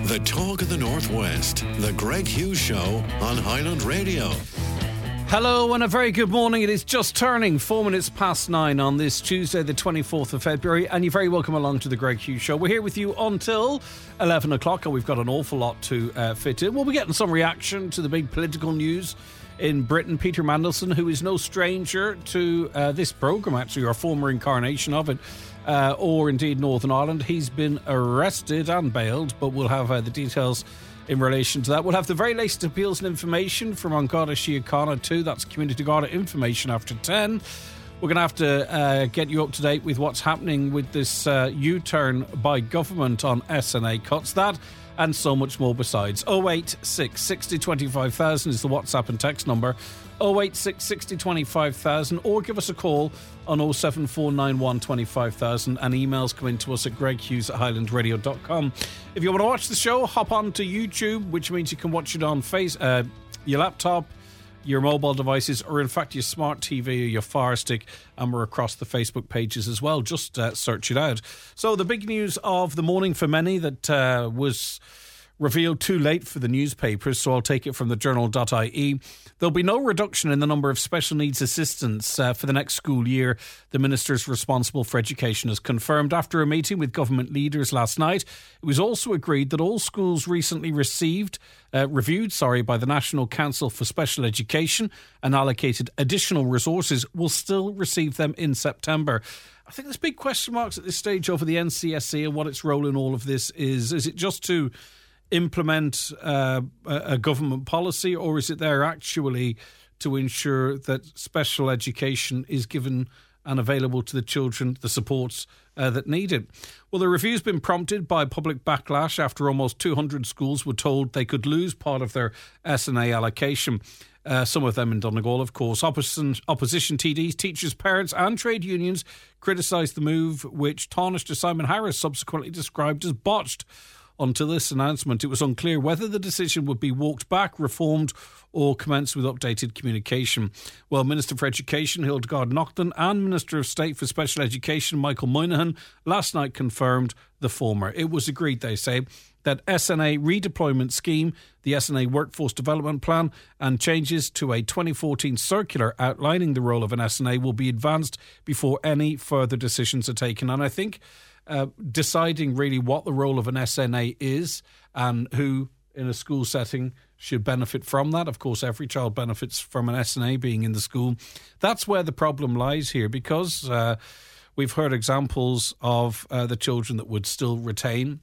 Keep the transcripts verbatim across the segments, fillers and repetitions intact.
The talk of the Northwest, the Greg Hughes Show on Highland Radio. Hello and a very good morning. It is just turning four minutes past nine on this Tuesday, the twenty-fourth of February, and you're very welcome along to the Greg Hughes Show. We're here with you until eleven o'clock, and we've got an awful lot to uh, fit in. We'll be getting some reaction to the big political news in Britain. Peter Mandelson, who is no stranger to uh, this programme, actually, or former incarnation of it, uh, or indeed Northern Ireland. He's been arrested and bailed, but we'll have uh, the details in relation to that. We'll have the very latest appeals and information from An Garda Síochána too. That's Community Garda information after ten. We're going to have to uh, get you up to date with what's happening with this uh, U-turn by government on S N A cuts. That and so much more besides. oh eight six, six oh, twenty-five thousand is the WhatsApp and text number. oh eight six, six oh, twenty-five thousand, or give us a call on oh seven four nine one, twenty-five thousand, and emails come in to us at greghughes at highland radio dot com. If you want to watch the show, hop on to YouTube, which means you can watch it on face, uh, your laptop, your mobile devices, or in fact your smart T V or your Fire Stick, and we're across the Facebook pages as well. Just uh, search it out. So the big news of the morning for many that uh, was revealed too late for the newspapers, so I'll take it from the journal dot I E. There'll be no reduction in the number of special needs assistants uh, for the next school year, the Ministers responsible for education has confirmed after a meeting with government leaders last night. It was also agreed that all schools recently received, uh, reviewed sorry, by the National Council for Special Education and allocated additional resources will still receive them in September. I think there's big question marks at this stage over the N C S E and what its role in all of this is. Is it just to implement uh, a government policy, or is it there actually to ensure that special education is given and available to the children, the supports uh, that need it? Well, the review's been prompted by public backlash after almost two hundred schools were told they could lose part of their S N A allocation. Uh, some of them in Donegal, of course. Opposition, opposition T Ds, teachers, parents and trade unions criticised the move, which Taoiseach Simon Harris subsequently described as botched. Until this announcement, it was unclear whether the decision would be walked back, reformed or commenced with updated communication. Well, Minister for Education Hildegard Naughton and Minister of State for Special Education Michael Moynihan last night confirmed the former. It was agreed, they say, that S N A redeployment scheme, the S N A workforce development plan and changes to a twenty fourteen circular outlining the role of an S N A will be advanced before any further decisions are taken. And I think Uh, deciding really what the role of an S N A is and who in a school setting should benefit from that. Of course, every child benefits from an S N A being in the school. That's where the problem lies here, because uh, we've heard examples of uh, the children that would still retain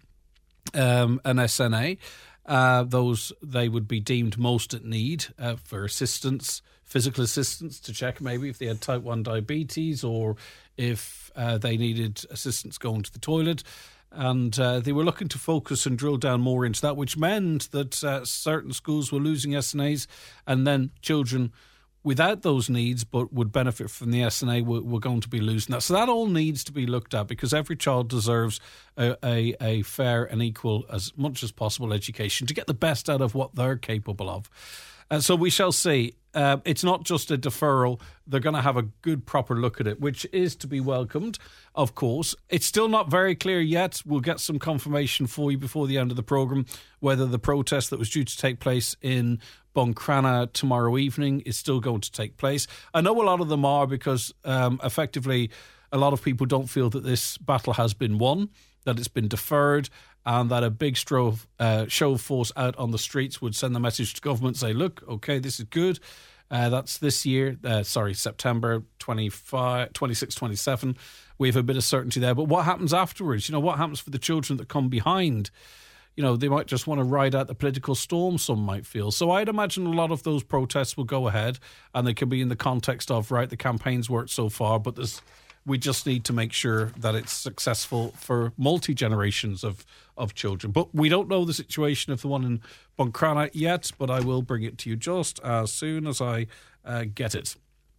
um, an S N A. Uh, those they would be deemed most at need uh, for assistance, physical assistance to check maybe if they had type one diabetes or if uh, they needed assistance going to the toilet. And uh, they were looking to focus and drill down more into that, which meant that uh, certain schools were losing S N As, and then children without those needs but would benefit from the S N A were, were going to be losing that. So that all needs to be looked at, because every child deserves a, a, a fair and equal, as much as possible, education to get the best out of what they're capable of. And so we shall see. Uh, it's not just a deferral. They're going to have a good, proper look at it, which is to be welcomed, of course. It's still not very clear yet. We'll get some confirmation for you before the end of the programme whether the protest that was due to take place in Buncrana tomorrow evening is still going to take place. I know a lot of them are, because um, effectively a lot of people don't feel that this battle has been won, that it's been deferred, and that a big stro- uh, show of force out on the streets would send the message to government, say, look, OK, this is good. Uh, that's this year, uh, sorry, September twenty-five, twenty-six, twenty-seven. We have a bit of certainty there. But what happens afterwards? You know, what happens for the children that come behind? You know, they might just want to ride out the political storm, some might feel. So I'd imagine a lot of those protests will go ahead, and they can be in the context of, right, the campaign's worked so far, but there's we just need to make sure that it's successful for multi-generations of, of children. But we don't know the situation of the one in Buncrana yet, but I will bring it to you just as soon as I uh, get it.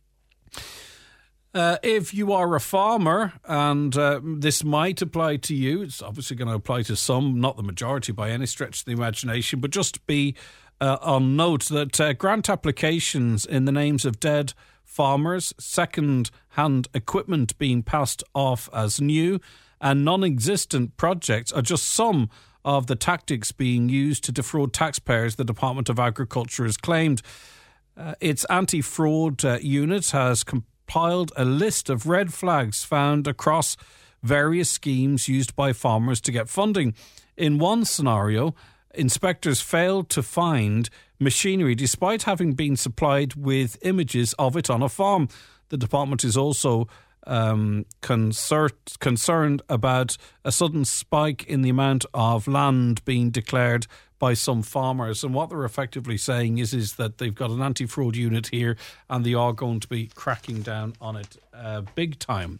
Uh, if you are a farmer, and uh, this might apply to you, it's obviously going to apply to some, not the majority by any stretch of the imagination, but just be uh, on note that uh, grant applications in the names of dead farmers, second-hand equipment being passed off as new, and non-existent projects are just some of the tactics being used to defraud taxpayers, the Department of Agriculture has claimed. Uh, its anti-fraud uh, unit has compiled a list of red flags found across various schemes used by farmers to get funding. In one scenario, inspectors failed to find machinery despite having been supplied with images of it on a farm. The department is also um, concert, concerned about a sudden spike in the amount of land being declared by some farmers. And what they're effectively saying is, is that they've got an anti-fraud unit here and they are going to be cracking down on it uh, big time.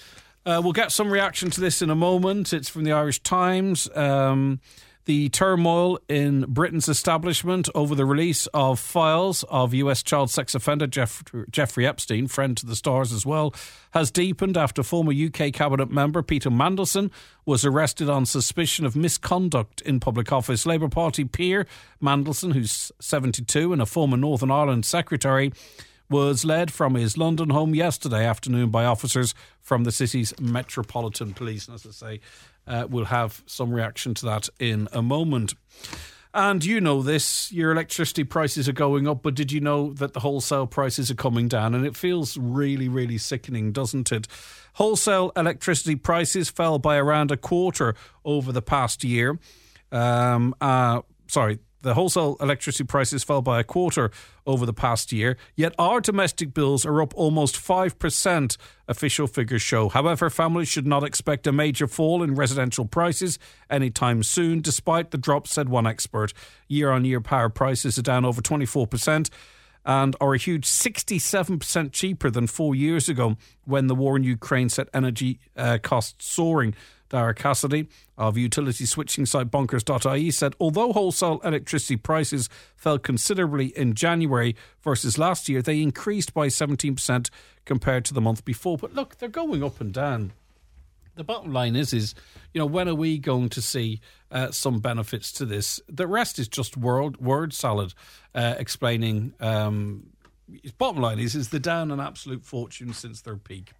Uh, we'll get some reaction to this in a moment. It's from the Irish Times. Um, the turmoil in Britain's establishment over the release of files of U S child sex offender Jeff- Jeffrey Epstein, friend to the stars as well, has deepened after former U K cabinet member Peter Mandelson was arrested on suspicion of misconduct in public office. Labour Party peer Mandelson, who's seventy-two and a former Northern Ireland secretary, was led from his London home yesterday afternoon by officers from the city's Metropolitan Police. And as I say, uh, we'll have some reaction to that in a moment. And you know this, your electricity prices are going up, but did you know that the wholesale prices are coming down? And it feels really, really sickening, doesn't it? Wholesale electricity prices fell by around a quarter over the past year. Um, uh, sorry, The wholesale electricity prices fell by a quarter over the past year, yet our domestic bills are up almost five percent, official figures show. However, families should not expect a major fall in residential prices anytime soon, despite the drop, said one expert. Year-on-year power prices are down over twenty-four percent and are a huge sixty-seven percent cheaper than four years ago when the war in Ukraine set energy uh, costs soaring. Dara Cassidy of utility switching site bonkers dot I E said, although wholesale electricity prices fell considerably in January versus last year, they increased by seventeen percent compared to the month before. But look, they're going up and down. The bottom line is, is you know, when are we going to see uh, some benefits to this? The rest is just word, word salad uh, explaining. Um, bottom line is, is they're down an absolute fortune since their peak.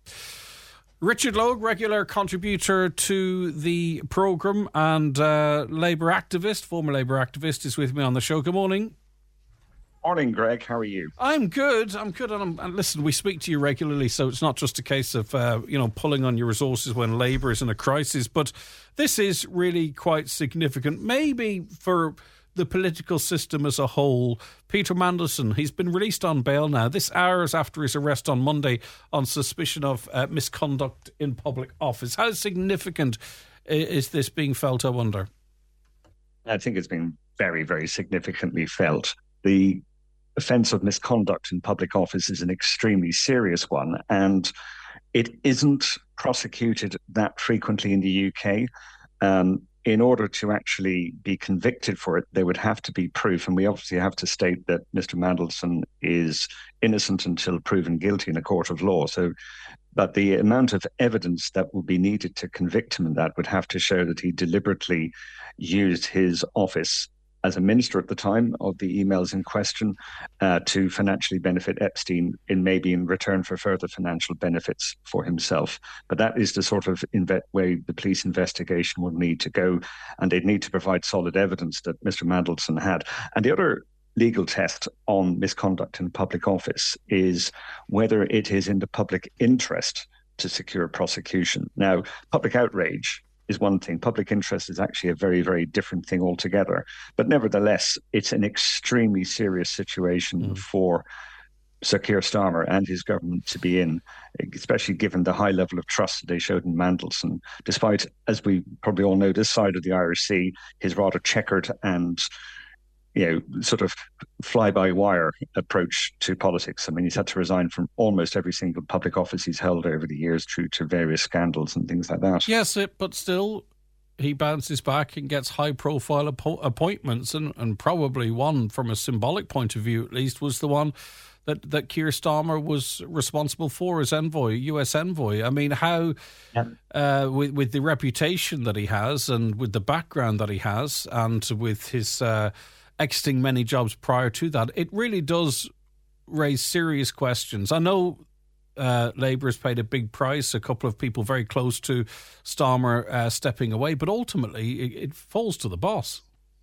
Richard Logue, regular contributor to the programme and uh, Labour activist, former Labour activist, is with me on the show. Good morning. Morning, Greg. How are you? I'm good. I'm good. And, I'm, and listen, we speak to you regularly, so it's not just a case of, uh, you know, pulling on your resources when Labour is in a crisis. But this is really quite significant, maybe for the political system as a whole. Peter Mandelson, he's been released on bail now. This hours after his arrest on Monday on suspicion of uh, misconduct in public office. How significant is this being felt, I wonder? I think it's been very, very significantly felt. The offence of misconduct in public office is an extremely serious one, and it isn't prosecuted that frequently in the U K. Um, In order to actually be convicted for it, there would have to be proof. And we obviously have to state that Mister Mandelson is innocent until proven guilty in a court of law. So, but the amount of evidence that would be needed to convict him in that would have to show that he deliberately used his office as a minister at the time of the emails in question uh, to financially benefit Epstein in maybe in return for further financial benefits for himself. But that is the sort of inve- way the police investigation would need to go, and they'd need to provide solid evidence that Mister Mandelson had. And the other legal test on misconduct in public office is whether it is in the public interest to secure prosecution. Now, public outrage is one thing. Public interest is actually a very, very different thing altogether. But nevertheless, it's an extremely serious situation mm. for Sir Keir Starmer and his government to be in, especially given the high level of trust that they showed in Mandelson, despite, as we probably all know, this side of the Irish Sea, his rather checkered and you know, sort of fly-by-wire approach to politics. I mean, he's had to resign from almost every single public office he's held over the years due to various scandals and things like that. Yes, it, but still, he bounces back and gets high-profile appo- appointments, and, and probably one, from a symbolic point of view at least, was the one that, that Keir Starmer was responsible for as envoy, U S envoy. I mean, how, yeah. uh, with, with the reputation that he has and with the background that he has and with his... Uh, exiting many jobs prior to that, it really does raise serious questions. I know uh, Labour has paid a big price, a couple of people very close to Starmer uh, stepping away, but ultimately it, it falls to the boss.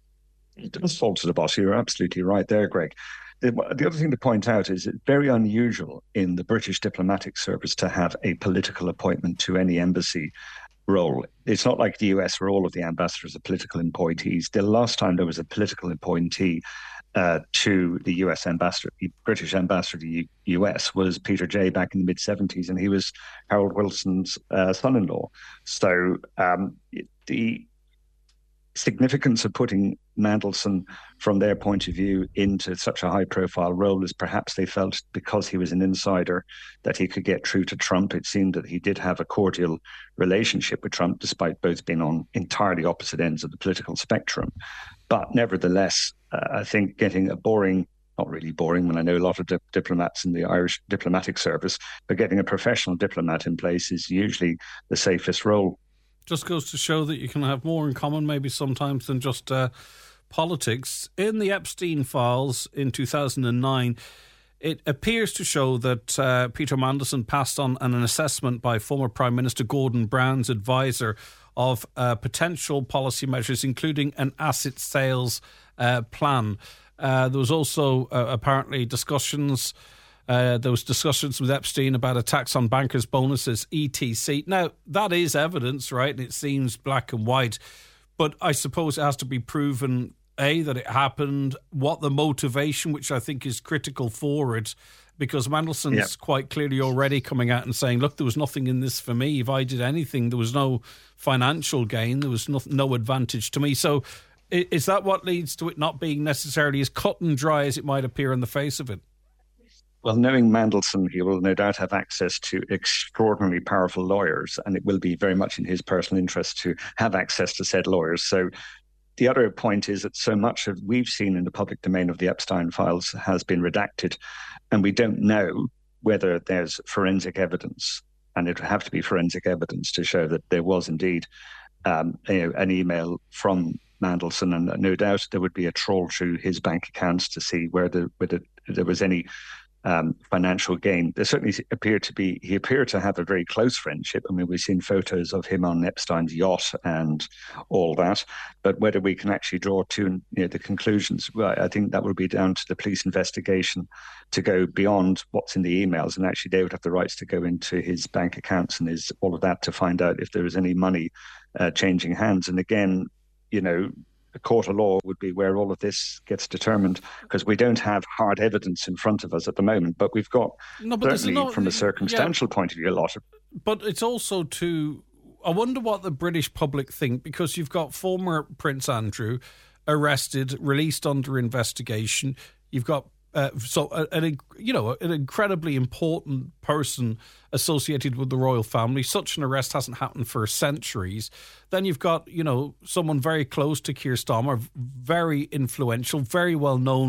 It does fall to the boss. You're absolutely right there, Greg. The, the other thing to point out is it's very unusual in the British diplomatic service to have a political appointment to any embassy role. It's not like the U S where all of the ambassadors are political appointees. The last time there was a political appointee uh, to the U S ambassador, the British ambassador to the U S was Peter Jay back in the mid seventies, and he was Harold Wilson's uh, son-in-law. So um, the significance of putting Mandelson, from their point of view, into such a high-profile role is perhaps they felt because he was an insider that he could get through to Trump. It seemed that he did have a cordial relationship with Trump, despite both being on entirely opposite ends of the political spectrum. But nevertheless, uh, I think getting a boring, not really boring, when I know a lot of di- diplomats in the Irish diplomatic service, but getting a professional diplomat in place is usually the safest role. Just goes to show that you can have more in common maybe sometimes than just uh, politics. In the Epstein files in two thousand nine, it appears to show that uh, Peter Mandelson passed on an assessment by former Prime Minister Gordon Brown's advisor of uh, potential policy measures, including an asset sales uh, plan. Uh, there was also uh, apparently discussions Uh, there was discussions with Epstein about a tax on bankers' bonuses, et cetera. Now, that is evidence, right? And it seems black and white. But I suppose it has to be proven, A, that it happened, what the motivation, which I think is critical for it, because Mandelson's yeah. quite clearly already coming out and saying, look, there was nothing in this for me. If I did anything, there was no financial gain. There was no, no advantage to me. So is that what leads to it not being necessarily as cut and dry as it might appear on the face of it? Well, knowing Mandelson, he will no doubt have access to extraordinarily powerful lawyers, and it will be very much in his personal interest to have access to said lawyers. So the other point is that so much of we've seen in the public domain of the Epstein files has been redacted, and we don't know whether there's forensic evidence, and it would have to be forensic evidence to show that there was indeed um, you know, an email from Mandelson, and no doubt there would be a trawl through his bank accounts to see where the, whether there was any Um, financial gain. There certainly appeared to be, he appeared to have a very close friendship. I mean, we've seen photos of him on Epstein's yacht and all that, but whether we can actually draw to you know, the conclusions, well, I think that will be down to the police investigation to go beyond what's in the emails, and actually they would have the rights to go into his bank accounts and his all of that to find out if there was any money uh, changing hands. And again, you know, a court of law would be where all of this gets determined, because we don't have hard evidence in front of us at the moment, but we've got no, but certainly no, from a circumstantial yeah, point of view a lot of... But it's also to... I wonder what the British public think, because you've got former Prince Andrew arrested, released under investigation. You've got uh, so an you know an incredibly important person associated with the royal family. Such an arrest hasn't happened for centuries. Then you've got you know someone very close to Keir Starmer, very influential, very well known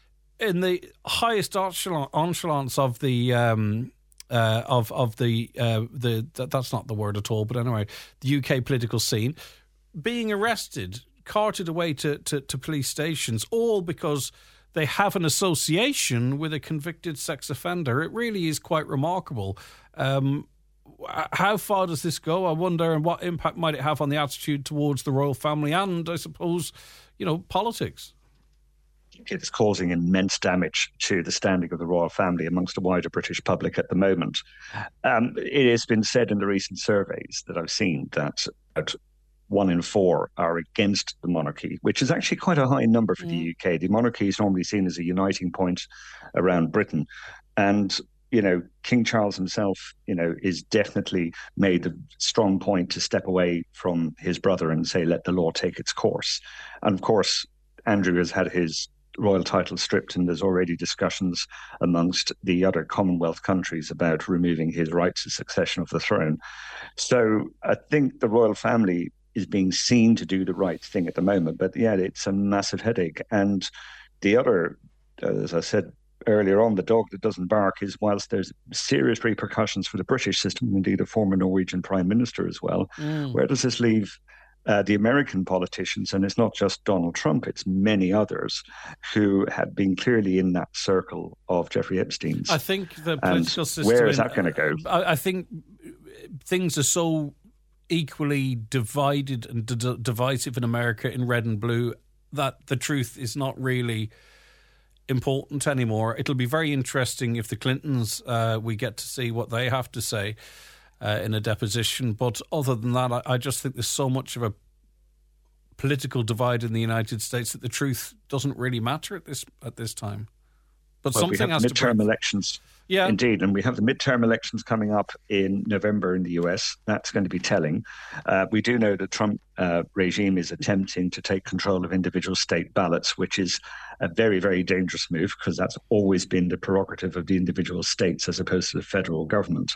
in the highest echelons of the. Um, Uh, of of the uh, the that, that's not the word at all, but anyway, the U K political scene, being arrested, carted away to, to, to police stations, all because they have an association with a convicted sex offender. It really is quite remarkable. Um, how far does this go? I wonder, and what impact might it have on the attitude towards the royal family and, I suppose, you know, politics? It's causing immense damage to the standing of the royal family amongst the wider British public at the moment. Um, it has been said in the recent surveys that I've seen that about one in four are against the monarchy, which is actually quite a high number for mm. the U K. The monarchy is normally seen as a uniting point around Britain. And, you know, King Charles himself, you know, is definitely made a strong point to step away from his brother and say, let the law take its course. And of course, Andrew has had his royal title stripped, and there's already discussions amongst the other Commonwealth countries about removing his rights of succession of the throne. So I think the royal family is being seen to do the right thing at the moment, but yeah, it's a massive headache. And the other, as I said earlier on, the dog that doesn't bark is, whilst there's serious repercussions for the British system, indeed a former Norwegian prime minister as well, mm. where does this leave uh, the American politicians, and it's not just Donald Trump, it's many others who have been clearly in that circle of Jeffrey Epstein's. I think the political and system... Where is that going to go? I, I think things are so equally divided and d- divisive in America in red and blue that the truth is not really important anymore. It'll be very interesting if the Clintons, uh, we get to see what they have to say uh, in a deposition. But other than that, I, I just think there's so much of a political divide in the United States that the truth doesn't really matter at this at this time. But well, something we have has midterm to... elections. Yeah. Indeed. And we have the midterm elections coming up in November in the U S. That's going to be telling. Uh, we do know the Trump uh, regime is attempting to take control of individual state ballots, which is a very, very dangerous move because that's always been the prerogative of the individual states as opposed to the federal government.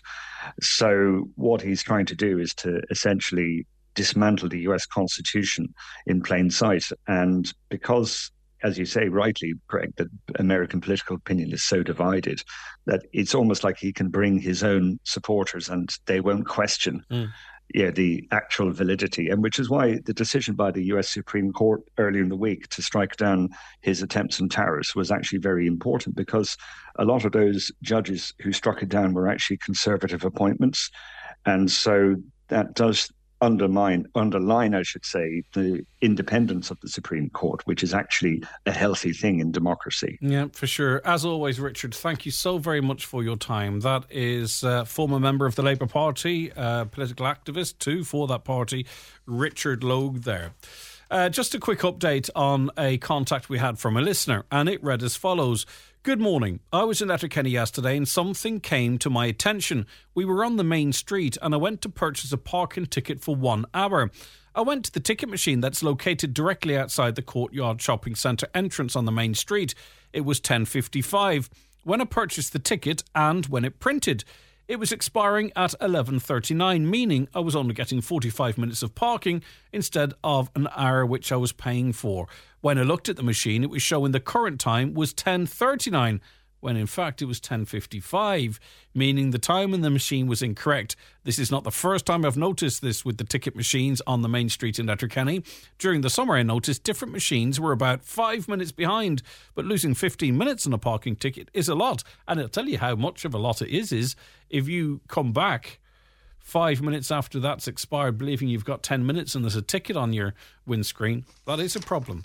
So what he's trying to do is to essentially dismantle the U S Constitution in plain sight. And because, as you say rightly, Greg, that American political opinion is so divided that it's almost like he can bring his own supporters and they won't question mm. yeah, the actual validity. And which is why the decision by the U S Supreme Court earlier in the week to strike down his attempts on tariffs was actually very important, because a lot of those judges who struck it down were actually conservative appointments. And so that does undermine, underline, I should say, the independence of the Supreme Court, which is actually a healthy thing in democracy. Yeah, for sure. As always, Richard, thank you so very much for your time. That is uh, former member of the Labour Party, uh, political activist too for that party, Richard Logue there. Uh, just a quick update on a contact we had from a listener, and it read as follows. Good morning. I was in Letterkenny yesterday and something came to my attention. We were on the main street and I went to purchase a parking ticket for one hour. I went to the ticket machine that's located directly outside the Courtyard Shopping Centre entrance on the main street. It was ten fifty-five when I purchased the ticket and when it printed. It was expiring at eleven thirty-nine, meaning I was only getting forty-five minutes of parking instead of an hour which I was paying for. When I looked at the machine, it was showing the current time was ten thirty-nine, when in fact it was ten fifty-five, meaning the time in the machine was incorrect. This is not the first time I've noticed this with the ticket machines on the main street in Letterkenny. During the summer I noticed different machines were about five minutes behind, but losing fifteen minutes on a parking ticket is a lot. And I'll tell you how much of a lot it is, is if you come back five minutes after that's expired, believing you've got ten minutes and there's a ticket on your windscreen, that is a problem.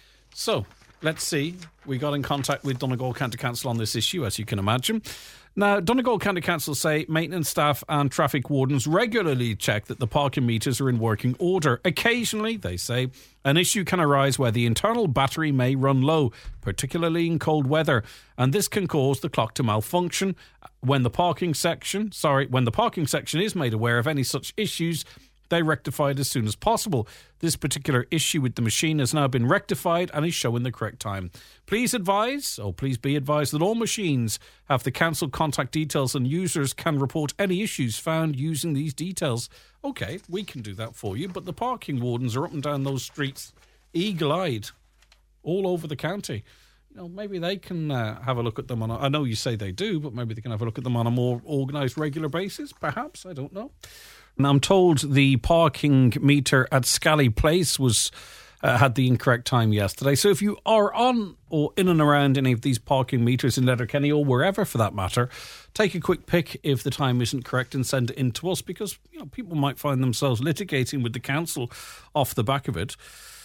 So, let's see. We got in contact with Donegal County Council on this issue, as you can imagine. Now, Donegal County Council say maintenance staff and traffic wardens regularly check that the parking meters are in working order. Occasionally, they say, an issue can arise where the internal battery may run low, particularly in cold weather, and this can cause the clock to malfunction. When the parking section, sorry, when the parking section is made aware of any such issues, they rectify it as soon as possible. This particular issue with the machine has now been rectified and is showing the correct time. Please advise, or please be advised, that all machines have the council contact details and users can report any issues found using these details. OK, we can do that for you, but the parking wardens are up and down those streets, eagle-eyed, all over the county. You know, maybe they can uh, have a look at them on a, I know you say they do, but maybe they can have a look at them on a more organised, regular basis, perhaps, I don't know. And I'm told the parking meter at Scally Place was uh, had the incorrect time yesterday. So if you are on or in and around any of these parking meters in Letterkenny or wherever for that matter, take a quick pic if the time isn't correct and send it in to us, because you know people might find themselves litigating with the council off the back of it.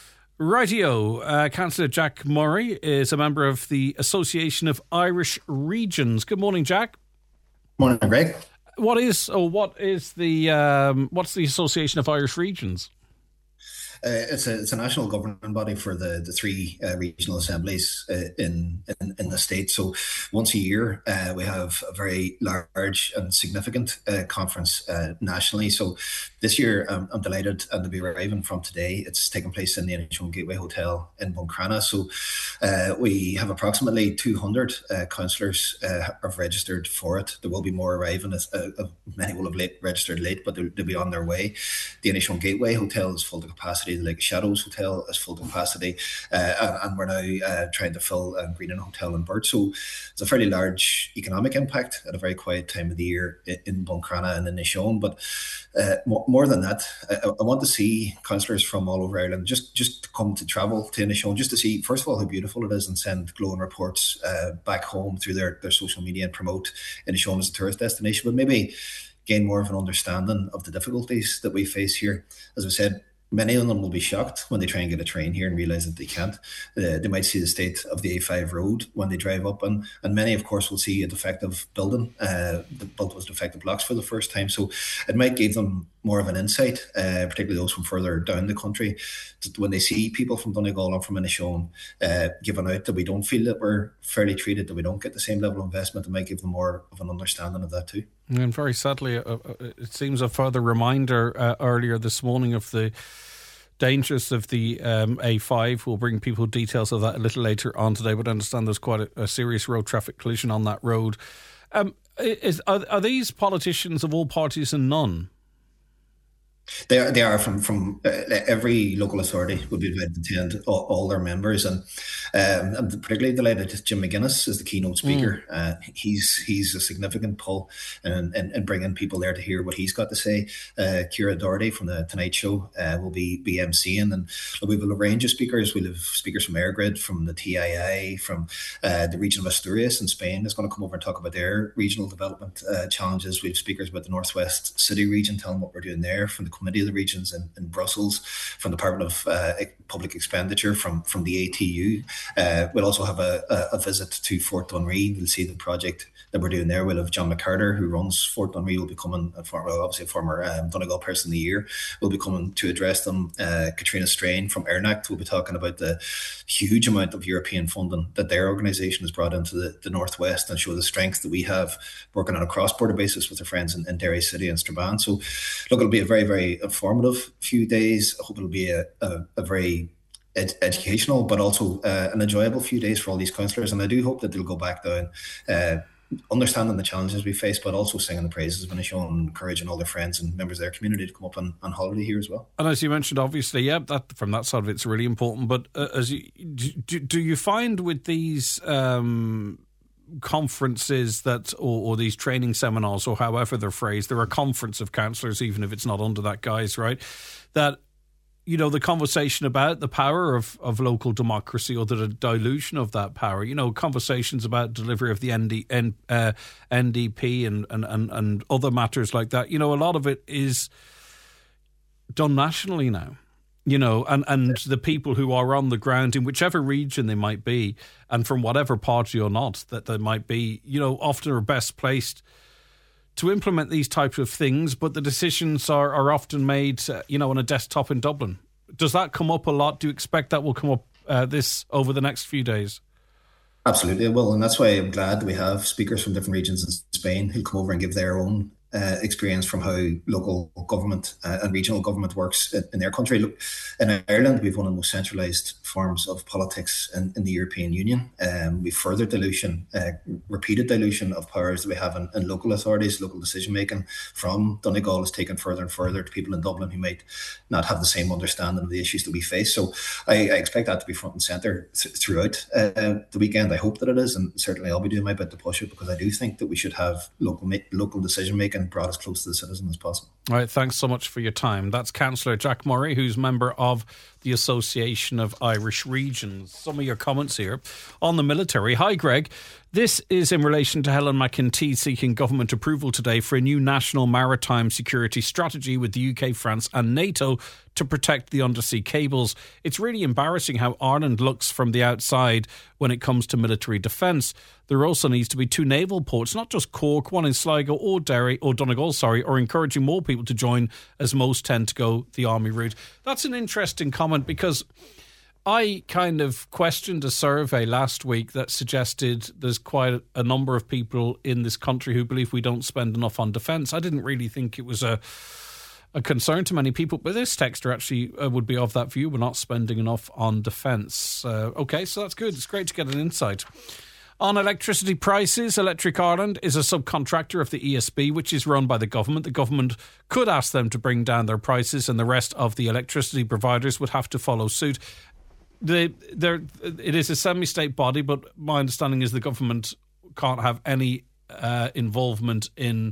Rightio, uh, Councillor Jack Murray is a member of the Association of Irish Regions. Good morning, Jack. Morning, Greg. What is or what is the um, what's the Association of Irish Regions? Uh, it's a it's a national governing body for the the three uh, regional assemblies uh, in, in in the state. So once a year uh, we have a very large and significant uh, conference uh, nationally. So this year um, I'm delighted and to be arriving from today. It's taking place in the N H one Gateway Hotel in Buncrana. So uh, we have approximately two hundred uh, councillors uh, have registered for it. There will be more arriving. As, uh, many will have late, registered late, but they'll, they'll be on their way. The N H one Gateway Hotel is full to capacity capacity. The Lake Shadows Hotel is full capacity, uh, and, and we're now uh, trying to fill um, Greenan Hotel in Burt. So it's a fairly large economic impact at a very quiet time of the year in Buncrana and in Inishowen. But uh, more, more than that, I, I want to see councillors from all over Ireland just just come to travel to Inishowen, just to see, first of all, how beautiful it is, and send glowing reports uh, back home through their, their social media and promote Inishowen as a tourist destination, but maybe gain more of an understanding of the difficulties that we face here. As I said, many of them will be shocked when they try and get a train here and realise that they can't. Uh, they might see the state of the A five road when they drive up, and, and many, of course, will see a defective building, uh, built with defective blocks for the first time. So it might give them more of an insight, uh, particularly those from further down the country, that when they see people from Donegal and from Inishowen uh, giving out that we don't feel that we're fairly treated, that we don't get the same level of investment, it might give them more of an understanding of that too. And very sadly, uh, it seems a further reminder uh, earlier this morning of the dangers of the um, A five. We'll bring people details of that a little later on today, but I understand there's quite a, a serious road traffic collision on that road. Um, is, are, are these politicians of all parties and none? They are, they are from, from uh, every local authority would be invited to attend, all, all their members. And um, I'm particularly delighted that Jim McGuinness is the keynote speaker. Mm. Uh, he's he's a significant pull in, in, in bringing people there to hear what he's got to say. Uh, Ciara Doherty from the Tonight Show uh, will be, be emceeing. And we have a range of speakers. We'll have speakers from EirGrid, from the T I I, from uh, the region of Asturias in Spain is going to come over and talk about their regional development uh, challenges. We have speakers about the Northwest City region telling what we're doing there, from the Committee of the Regions in, in Brussels, from the Department of uh, Public Expenditure, from, from the A T U. Uh, we'll also have a, a, a visit to Fort Dunree. We'll see the project that we're doing there. We'll have John McCarter, who runs Fort Dunree, will be coming, a former, obviously a former um, Donegal Person of the Year, will be coming to address them. Uh, Katrina Strain from EirNacht will be talking about the huge amount of European funding that their organisation has brought into the, the Northwest, and show the strength that we have working on a cross-border basis with our friends in, in Derry City and Strabane. So look, it'll be a very, very informative few days. I hope it'll be a, a, a very ed- educational, but also uh, an enjoyable few days for all these councillors. And I do hope that they'll go back down, uh, understanding the challenges we face, but also singing the praises of Inishowen and encouraging all their friends and members of their community to come up on, on holiday here as well. And as you mentioned, obviously, yeah, that from that side of it's really important. But uh, as you, do, do you find with these um, conferences that, or, or these training seminars, or however they're phrased, they're a conference of councillors, even if it's not under that guise, right? That, you know, the conversation about the power of, of local democracy, or the dilution of that power, you know, conversations about delivery of the N D, N, uh, N D P and, and, and, and other matters like that, you know, a lot of it is done nationally now. You know, and, and the people who are on the ground in whichever region they might be, and from whatever party or not that they might be, you know, often are best placed to implement these types of things, but the decisions are, are often made, uh, you know, on a desktop in Dublin. Does that come up a lot? Do you expect that will come up uh, this over the next few days? Absolutely, it will. And that's why I'm glad we have speakers from different regions in Spain who'll come over and give their own Uh, experience from how local government uh, and regional government works in, in their country. Look, in Ireland, we've one of the most centralised forms of politics in, in the European Union. Um, we've further dilution, uh, repeated dilution of powers that we have in, in local authorities. Local decision making from Donegal is taken further and further to people in Dublin who might not have the same understanding of the issues that we face. So I, I expect that to be front and centre th- throughout uh, the weekend. I hope that it is, and certainly I'll be doing my bit to push it, because I do think that we should have local ma- local decision making brought as close to the citizen as possible. All right, thanks so much for your time. That's Councillor Jack Murray, who's member of the Association of Irish Regions. Some of your comments here on the military. Hi, Greg. This is in relation to Helen McEntee seeking government approval today for a new national maritime security strategy with the U K, France and NATO to protect the undersea cables. It's really embarrassing how Ireland looks from the outside when it comes to military defence. There also needs to be two naval ports, not just Cork, one in Sligo or Derry or Donegal, sorry, or encouraging more people to join, as most tend to go the army route. That's an interesting comment, because I kind of questioned a survey last week that suggested there's quite a number of people in this country who believe we don't spend enough on defence. I didn't really think it was a a concern to many people, but this texter actually uh, would be of that view. We're not spending enough on defence. Uh, okay, so that's good. It's great to get an insight. On electricity prices, Electric Ireland is a subcontractor of the E S B, which is run by the government. The government could ask them to bring down their prices, and the rest of the electricity providers would have to follow suit. The, there, it is a semi-state body, but my understanding is the government can't have any uh, involvement in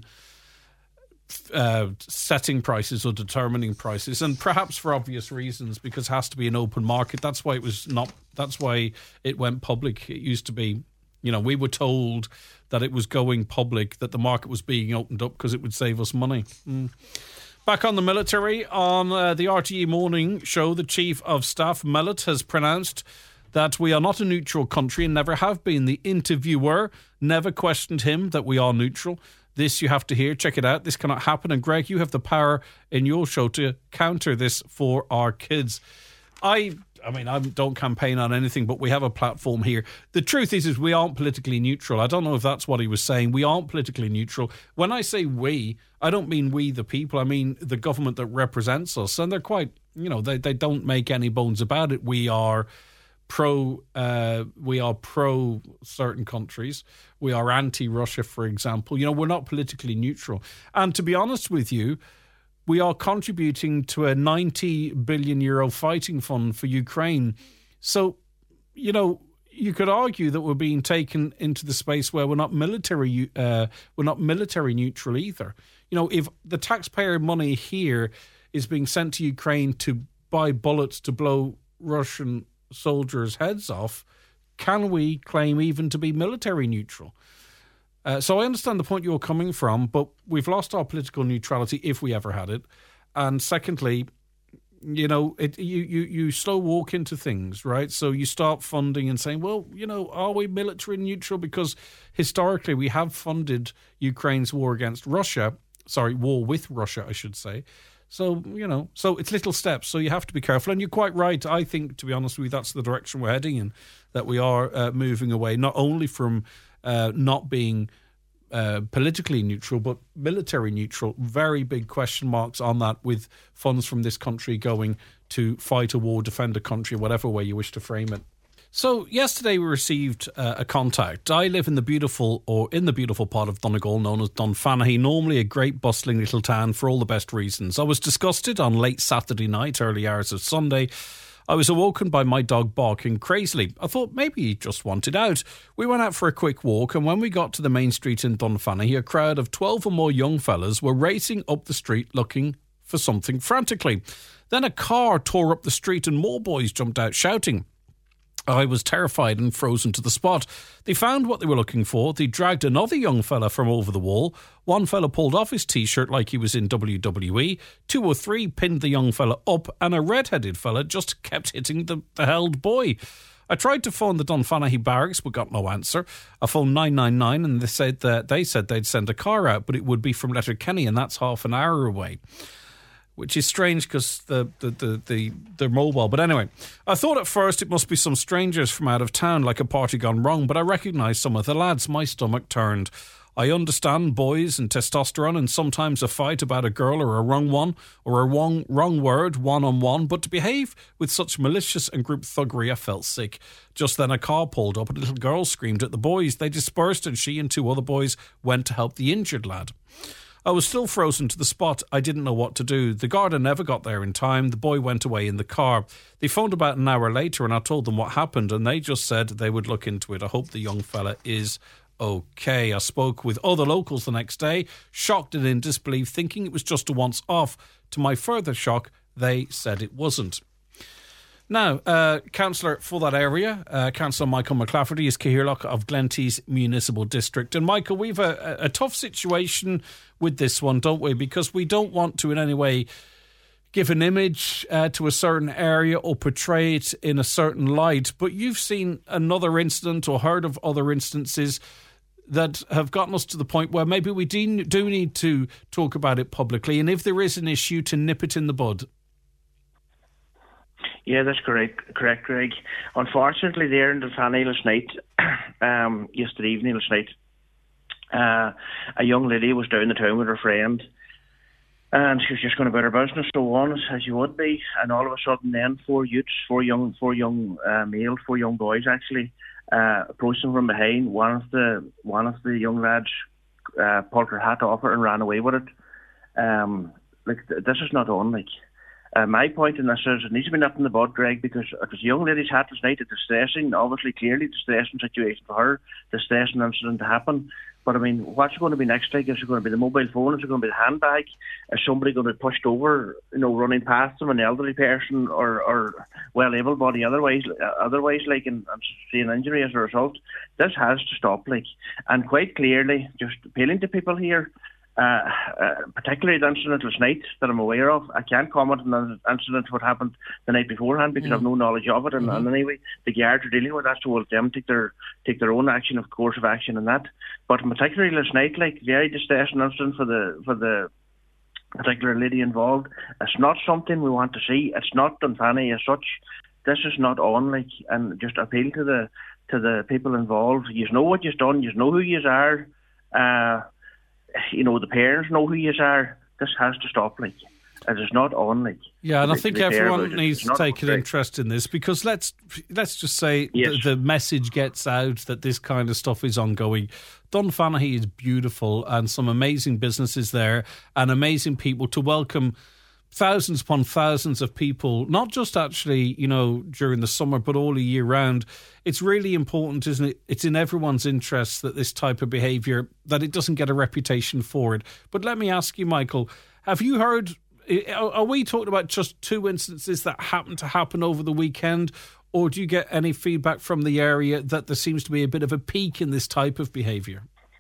uh, setting prices or determining prices, and perhaps for obvious reasons, because it has to be an open market. That's why it was not. That's why it went public. It used to be. You know, we were told that it was going public, that the market was being opened up because it would save us money. Mm. Back on the military, on uh, the R T E Morning Show, the Chief of Staff, Mellett, has pronounced that we are not a neutral country and never have been. The interviewer never questioned him that we are neutral. This you have to hear. Check it out. This cannot happen. And Greg, you have the power in your show to counter this for our kids. I... I mean, I don't campaign on anything, but we have a platform here. The truth is, is we aren't politically neutral. I don't know if that's what he was saying. We aren't politically neutral. When I say we, I don't mean we the people. I mean the government that represents us. And they're quite, you know, they, they don't make any bones about it. We are pro, uh, we are pro certain countries. We are anti-Russia, for example. You know, we're not politically neutral. And to be honest with you, we are contributing to a ninety billion euro fighting fund for Ukraine. So, you know, you could argue that we're being taken into the space where we're not military, uh, we're not military neutral either. You know, if the taxpayer money here is being sent to Ukraine to buy bullets to blow Russian soldiers' heads off, can we claim even to be military neutral? Uh, so I understand the point you're coming from, but we've lost our political neutrality if we ever had it. And secondly, you know, it, you, you, you slow walk into things, right? So you start funding and saying, well, you know, are we military neutral? Because historically we have funded Ukraine's war against Russia, sorry, war with Russia, I should say. So, you know, so it's little steps. So you have to be careful. And you're quite right. I think, to be honest with you, that's the direction we're heading in, that we are uh, moving away, not only from Uh, not being uh, politically neutral, but military neutral. Very big question marks on that, with funds from this country going to fight a war, defend a country, whatever way you wish to frame it. So yesterday we received uh, a contact. I live in the beautiful, or in the beautiful part of Donegal known as Dunfanaghy, normally a great bustling little town for all the best reasons. I was disgusted on late Saturday night, early hours of Sunday. I was awoken by my dog barking crazily. I thought maybe he just wanted out. We went out for a quick walk, and when we got to the main street in Dunfanaghy, a crowd of twelve or more young fellas were racing up the street looking for something frantically. Then a car tore up the street and more boys jumped out shouting. I was terrified and frozen to the spot. They found what they were looking for. They dragged another young fella from over the wall. One fella pulled off his T-shirt like he was in W W E. Two or three pinned the young fella up, and a red-headed fella just kept hitting the, the held boy. I tried to phone the Dunfanaghy barracks but got no answer. I phoned nine nine nine and they said that they said they'd send a car out, but it would be from Letterkenny, and that's half an hour away. Which is strange because the, the, the, the, they're mobile. But anyway, I thought at first it must be some strangers from out of town, like a party gone wrong, but I recognised some of the lads. My stomach turned. I understand boys and testosterone and sometimes a fight about a girl or a wrong one or a wrong, wrong word one-on-one, but to behave with such malicious and group thuggery, I felt sick. Just then a car pulled up and a little girl screamed at the boys. They dispersed and she and two other boys went to help the injured lad. I was still frozen to the spot. I didn't know what to do. The Garda never got there in time. The boy went away in the car. They phoned about an hour later and I told them what happened, and they just said they would look into it. I hope the young fella is okay. I spoke with other locals the next day, shocked and in disbelief, thinking it was just a once off. To my further shock, they said it wasn't. Now, uh, Councillor for that area, uh, Councillor Michael McClafferty, is Cahirlock of Glentees Municipal District. And Michael, we've a, a tough situation with this one, don't we? Because we don't want to in any way give an image uh, to a certain area or portray it in a certain light. But you've seen another incident or heard of other instances that have gotten us to the point where maybe we do, do need to talk about it publicly. And if there is an issue, to nip it in the bud. Yeah, that's correct, correct, Greg. Unfortunately, there in Dunfanaghy last night, um, yesterday evening last night, uh, a young lady was down the town with her friend. And she was just going about her business, so honest as you would be. And all of a sudden, then four youths, four young, four young uh, males, four young boys actually uh, approached them from behind. One of the one of the young lads uh, pulled her hat off her and ran away with it. Um, like this is not on. Like uh, my point in this is it needs to be nipped in the bud, Greg, because it was a young lady's hat last night. It's distressing, obviously, clearly distressing situation for her, distressing incident to happen. But I mean, what's going to be next? Like, is it going to be the mobile phone? Is it going to be the handbag? Is somebody going to be pushed over, you know, running past them, an elderly person or, or well able body otherwise, otherwise, like, and, and seeing injury as a result? This has to stop, like, and quite clearly, just appealing to people here. Uh, uh, particularly the incident last night that I'm aware of. I can't comment on the incident what happened the night beforehand because mm. I've no knowledge of it. And, mm-hmm. and anyway, the guards are dealing with that, so we'll them take their take their own action, of course, of action in that. But particularly last night, like very distressing incident for the for the particular lady involved. It's not something we want to see. It's not Dunfanny as such. This is not on, like, and just appeal to the to the people involved. You know what you've done. You know who you are. Uh, You know, the parents know who you are. This has to stop, like. It is not on, like. Yeah, and I think everyone needs to take an interest in this because let's let's just say yes. the, the message gets out that this kind of stuff is ongoing. Dunfanaghy is beautiful and some amazing businesses there and amazing people to welcome thousands upon thousands of people, not just actually, you know, during the summer, but all year round. It's really important, isn't it? It's in everyone's interest that this type of behaviour, that it doesn't get a reputation for it. But let me ask you, Michael, have you heard, are we talking about just two instances that happened to happen over the weekend, or do you get any feedback from the area that there seems to be a bit of a peak in this type of behaviour?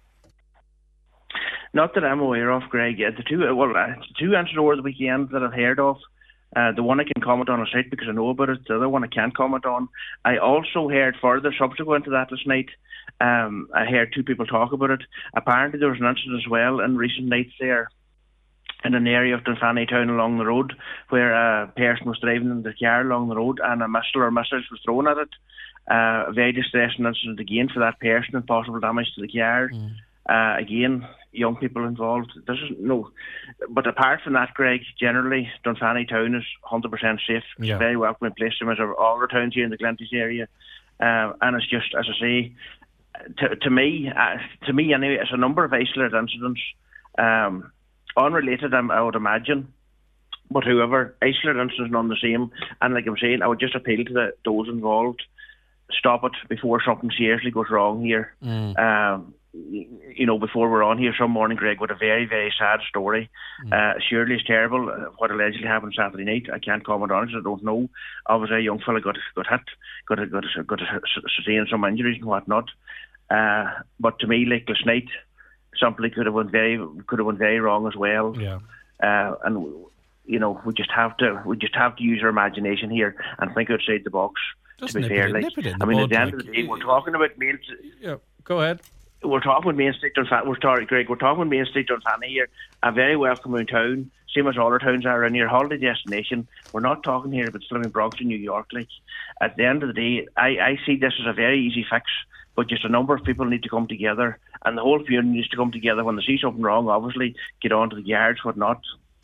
Not that I'm aware of, Greg. Uh, the two, uh, well, uh, the two incidents over the weekend that I've heard of, uh, the one I can comment on a site because I know about it. The other one I can't comment on. I also heard further subsequent to that last night. Um, I heard two people talk about it. Apparently, there was an incident as well in recent nights there in an area of Dunfanny town along the road where a person was driving in the car along the road and a missile or missiles was thrown at it. Uh, a very distressing incident again for that person and possible damage to the car. Mm. Uh, again, young people involved. This is no, but apart from that, Greg, generally Dunfanny town is one hundred percent safe. It's yeah. a very welcoming place to as all the towns here in the Glenties area, uh, and it's just as I say, to, to me, uh, to me anyway, it's a number of isolated incidents, um, unrelated, I, I would imagine. But however, isolated incidents none the same. And like I'm saying, I would just appeal to the, those involved, stop it before something seriously goes wrong here. Mm. Um, you know, before we're on here some morning, Greg, with a very, very sad story. Mm. Uh, surely it's terrible uh, what allegedly happened Saturday night. I can't comment on it, I don't know. Obviously, a young fella got got hit, got got got, got sustained some injuries and whatnot. Uh, but to me, like last night, something could have went very could have went very wrong as well. Yeah. Uh, and you know, we just have to we just have to use our imagination here and think outside the box. Just to be fair, it, like I mean, at the end like, of the day, we're talking about main. Yeah, go ahead. We're talking with Main Street Dunfanny. We're sorry, Greg. We're talking with Main Street Dunfanny here, a very welcoming town, same as all our towns are in your holiday destination. We're not talking here about Slimming Bronx in New York. Like at the end of the day, I, I see this as a very easy fix, but just a number of people need to come together, and the whole community needs to come together when they see something wrong. Obviously, get onto the yards, whatnot.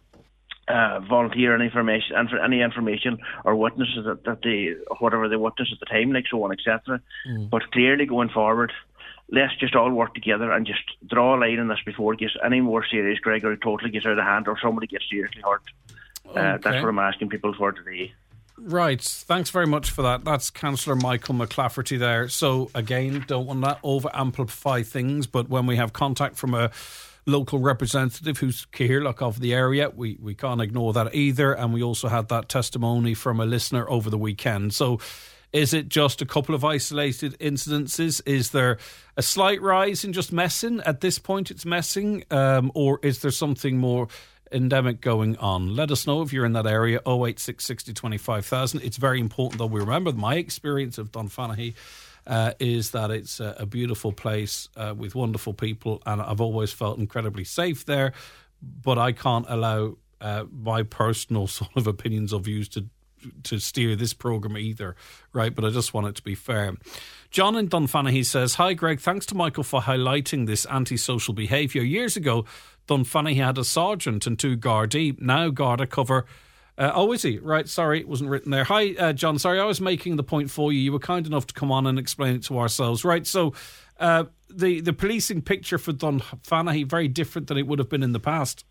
Uh, volunteer any information, and for any information or witnesses that, that they, whatever they witness at the time, like so on, et cetera. Mm. But clearly, going forward, let's just all work together and just draw a line on this before it gets any more serious, Greg, or it totally gets out of hand or somebody gets seriously hurt. Okay. Uh, that's what I'm asking people for today. Right. Thanks very much for that. That's Councillor Michael McClafferty there. So, again, don't want to over-amplify things, but when we have contact from a local representative who's Cathaoirleach of the area, we, we can't ignore that either. And we also had that testimony from a listener over the weekend. So, is it just a couple of isolated incidences? Is there a slight rise in just messing? At this point, it's messing. Um, or is there something more endemic going on? Let us know if you're in that area. oh eight six six oh twenty-five thousand. It's very important that we remember my experience of Dunfanaghy uh, is that it's a, a beautiful place uh, with wonderful people, and I've always felt incredibly safe there. But I can't allow uh, my personal sort of opinions or views to to steer this programme either, right? But I just want it to be fair. John in Dunfanaghy says, "Hi Greg, thanks to Michael for highlighting this antisocial behaviour. Years ago, Dunfanaghy had a sergeant and two Gardaí. Now Garda cover..." Uh, oh, is he? Right, sorry, it wasn't written there. Hi, uh, John, sorry, I was making the point for you. You were kind enough to come on and explain it to ourselves. Right, so uh, the, the policing picture for Dunfanaghy, very different than it would have been in the past.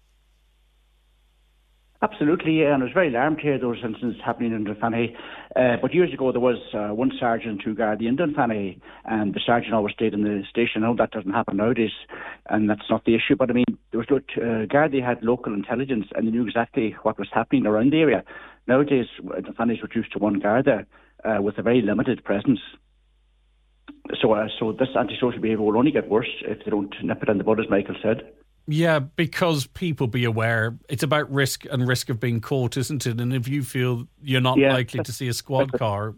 Absolutely, yeah, and I was very alarmed to hear those incidents happening in Dunfanaghy. Uh, but years ago, there was uh, one sergeant and two Gardaí in Dunfanaghy, and the sergeant always stayed in the station. Now that doesn't happen nowadays, and that's not the issue. But I mean, there was uh, Gardaí had local intelligence, and they knew exactly what was happening around the area. Nowadays, Dunfanaghy is reduced to one Garda uh, with a very limited presence. So, uh, so this antisocial behaviour will only get worse if they don't nip it in the bud, as Michael said. Yeah, because people be aware. It's about risk and risk of being caught, isn't it? And if you feel you're not yeah, likely to see a squad car...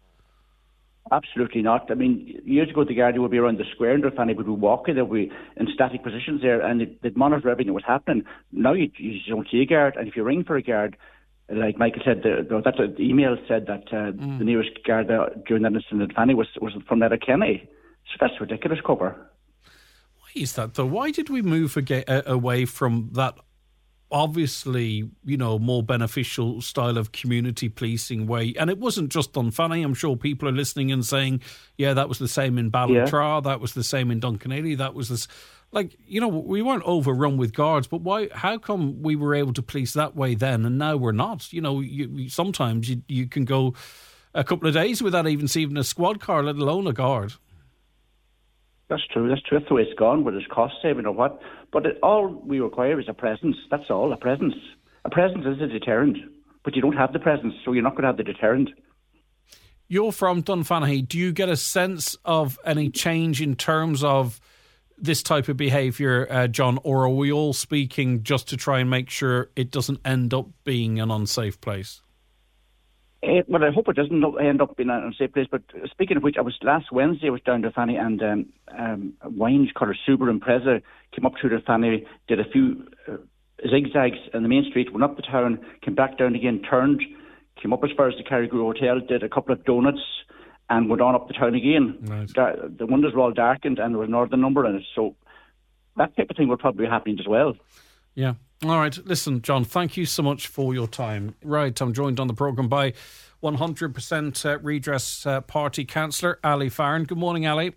Absolutely not. I mean, years ago, the Gardaí would be around the square and their family would be walking. They would be in static positions there, and they'd, they'd monitor everything that was happening. Now you, you don't see a guard, and if you ring for a guard, like Michael said, the, the, that, the email said that uh, mm. the nearest guard uh, during that incident in Fanny was, was from Letterkenny. So that's ridiculous cover. Is that though? Why did we move ag- away from that obviously, you know, more beneficial style of community policing way? And it wasn't just Dunfanaghy. I'm sure people are listening and saying, yeah, that was the same in Ballantrae, yeah. that was the same in Duncanelli, that was this. Like, you know, we weren't overrun with guards, but why? How come we were able to police that way then and now we're not? You know, you, sometimes you, you can go a couple of days without even seeing a squad car, let alone a guard. That's true. That's true. That's the way it's gone, whether it's cost saving or what. But it, all we require is a presence. That's all. A presence. A presence is a deterrent. But you don't have the presence, so you're not going to have the deterrent. You're from Dunfanaghy. Do you get a sense of any change in terms of this type of behaviour, uh, John, or are we all speaking just to try and make sure it doesn't end up being an unsafe place? Uh, well, I hope it doesn't end up being an unsafe place. But speaking of which, I was last Wednesday. I was down to Fanny, and um, um, wines colour Subaru Impreza came up through the Fanny, did a few uh, zigzags in the main street, went up the town, came back down again, turned, came up as far as the Carrigrue Hotel, did a couple of donuts, and went on up the town again. Right. Dar- the windows were all darkened, and there was an order number in it. So that type of thing will probably be happening as well. Yeah. All right. Listen, John, thank you so much for your time. Right. I'm joined on the programme by one hundred percent uh, Redress uh, Party Councillor Ali Farron. Good morning, Ali.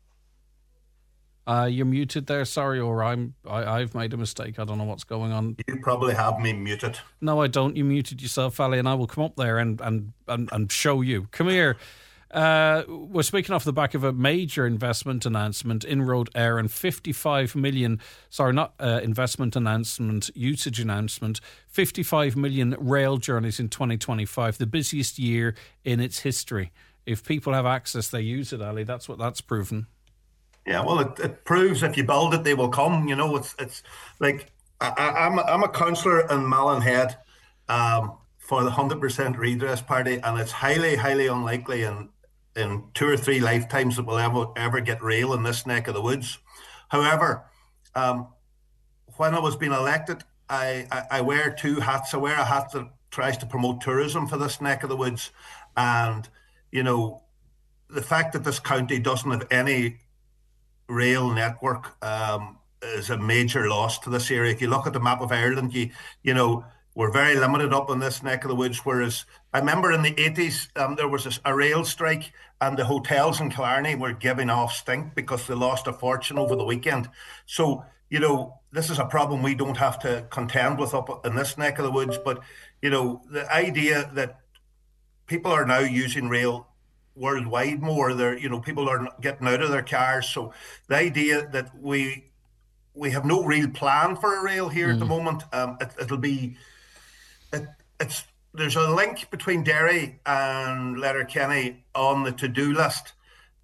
Uh, you're muted there. Sorry, or I'm, I, I've made a mistake. I don't know what's going on. You probably have me muted. No, I don't. You muted yourself, Ali, and I will come up there and, and, and, and show you. Come here. Uh, we're speaking off the back of a major investment announcement, Inroad Air, and fifty-five million, sorry, not uh, investment announcement, usage announcement, fifty-five million rail journeys in twenty twenty-five, the busiest year in its history. If people have access, they use it, Ali. That's what that's proven. Yeah, well, it, it proves if you build it, they will come. You know, it's it's like I, I'm a, I'm a councillor in Mallinhead um, for the one hundred percent Redress Party, and it's highly, highly unlikely and in two or three lifetimes that we'll ever ever get rail in this neck of the woods. However, um, when I was being elected, I, I, I wear two hats. I wear a hat that tries to promote tourism for this neck of the woods. And, you know, the fact that this county doesn't have any rail network um, is a major loss to this area. If you look at the map of Ireland, you, you know, we're very limited up in this neck of the woods, whereas I remember in the eighties, um, there was a, a rail strike and the hotels in Killarney were giving off stink because they lost a fortune over the weekend. So, you know, this is a problem we don't have to contend with up in this neck of the woods. But, you know, the idea that people are now using rail worldwide more, they're, you know, people are getting out of their cars. So the idea that we we have no real plan for a rail here mm. at the moment, um, it, it'll be... It, it's there's a link between Derry and Letterkenny on the to-do list,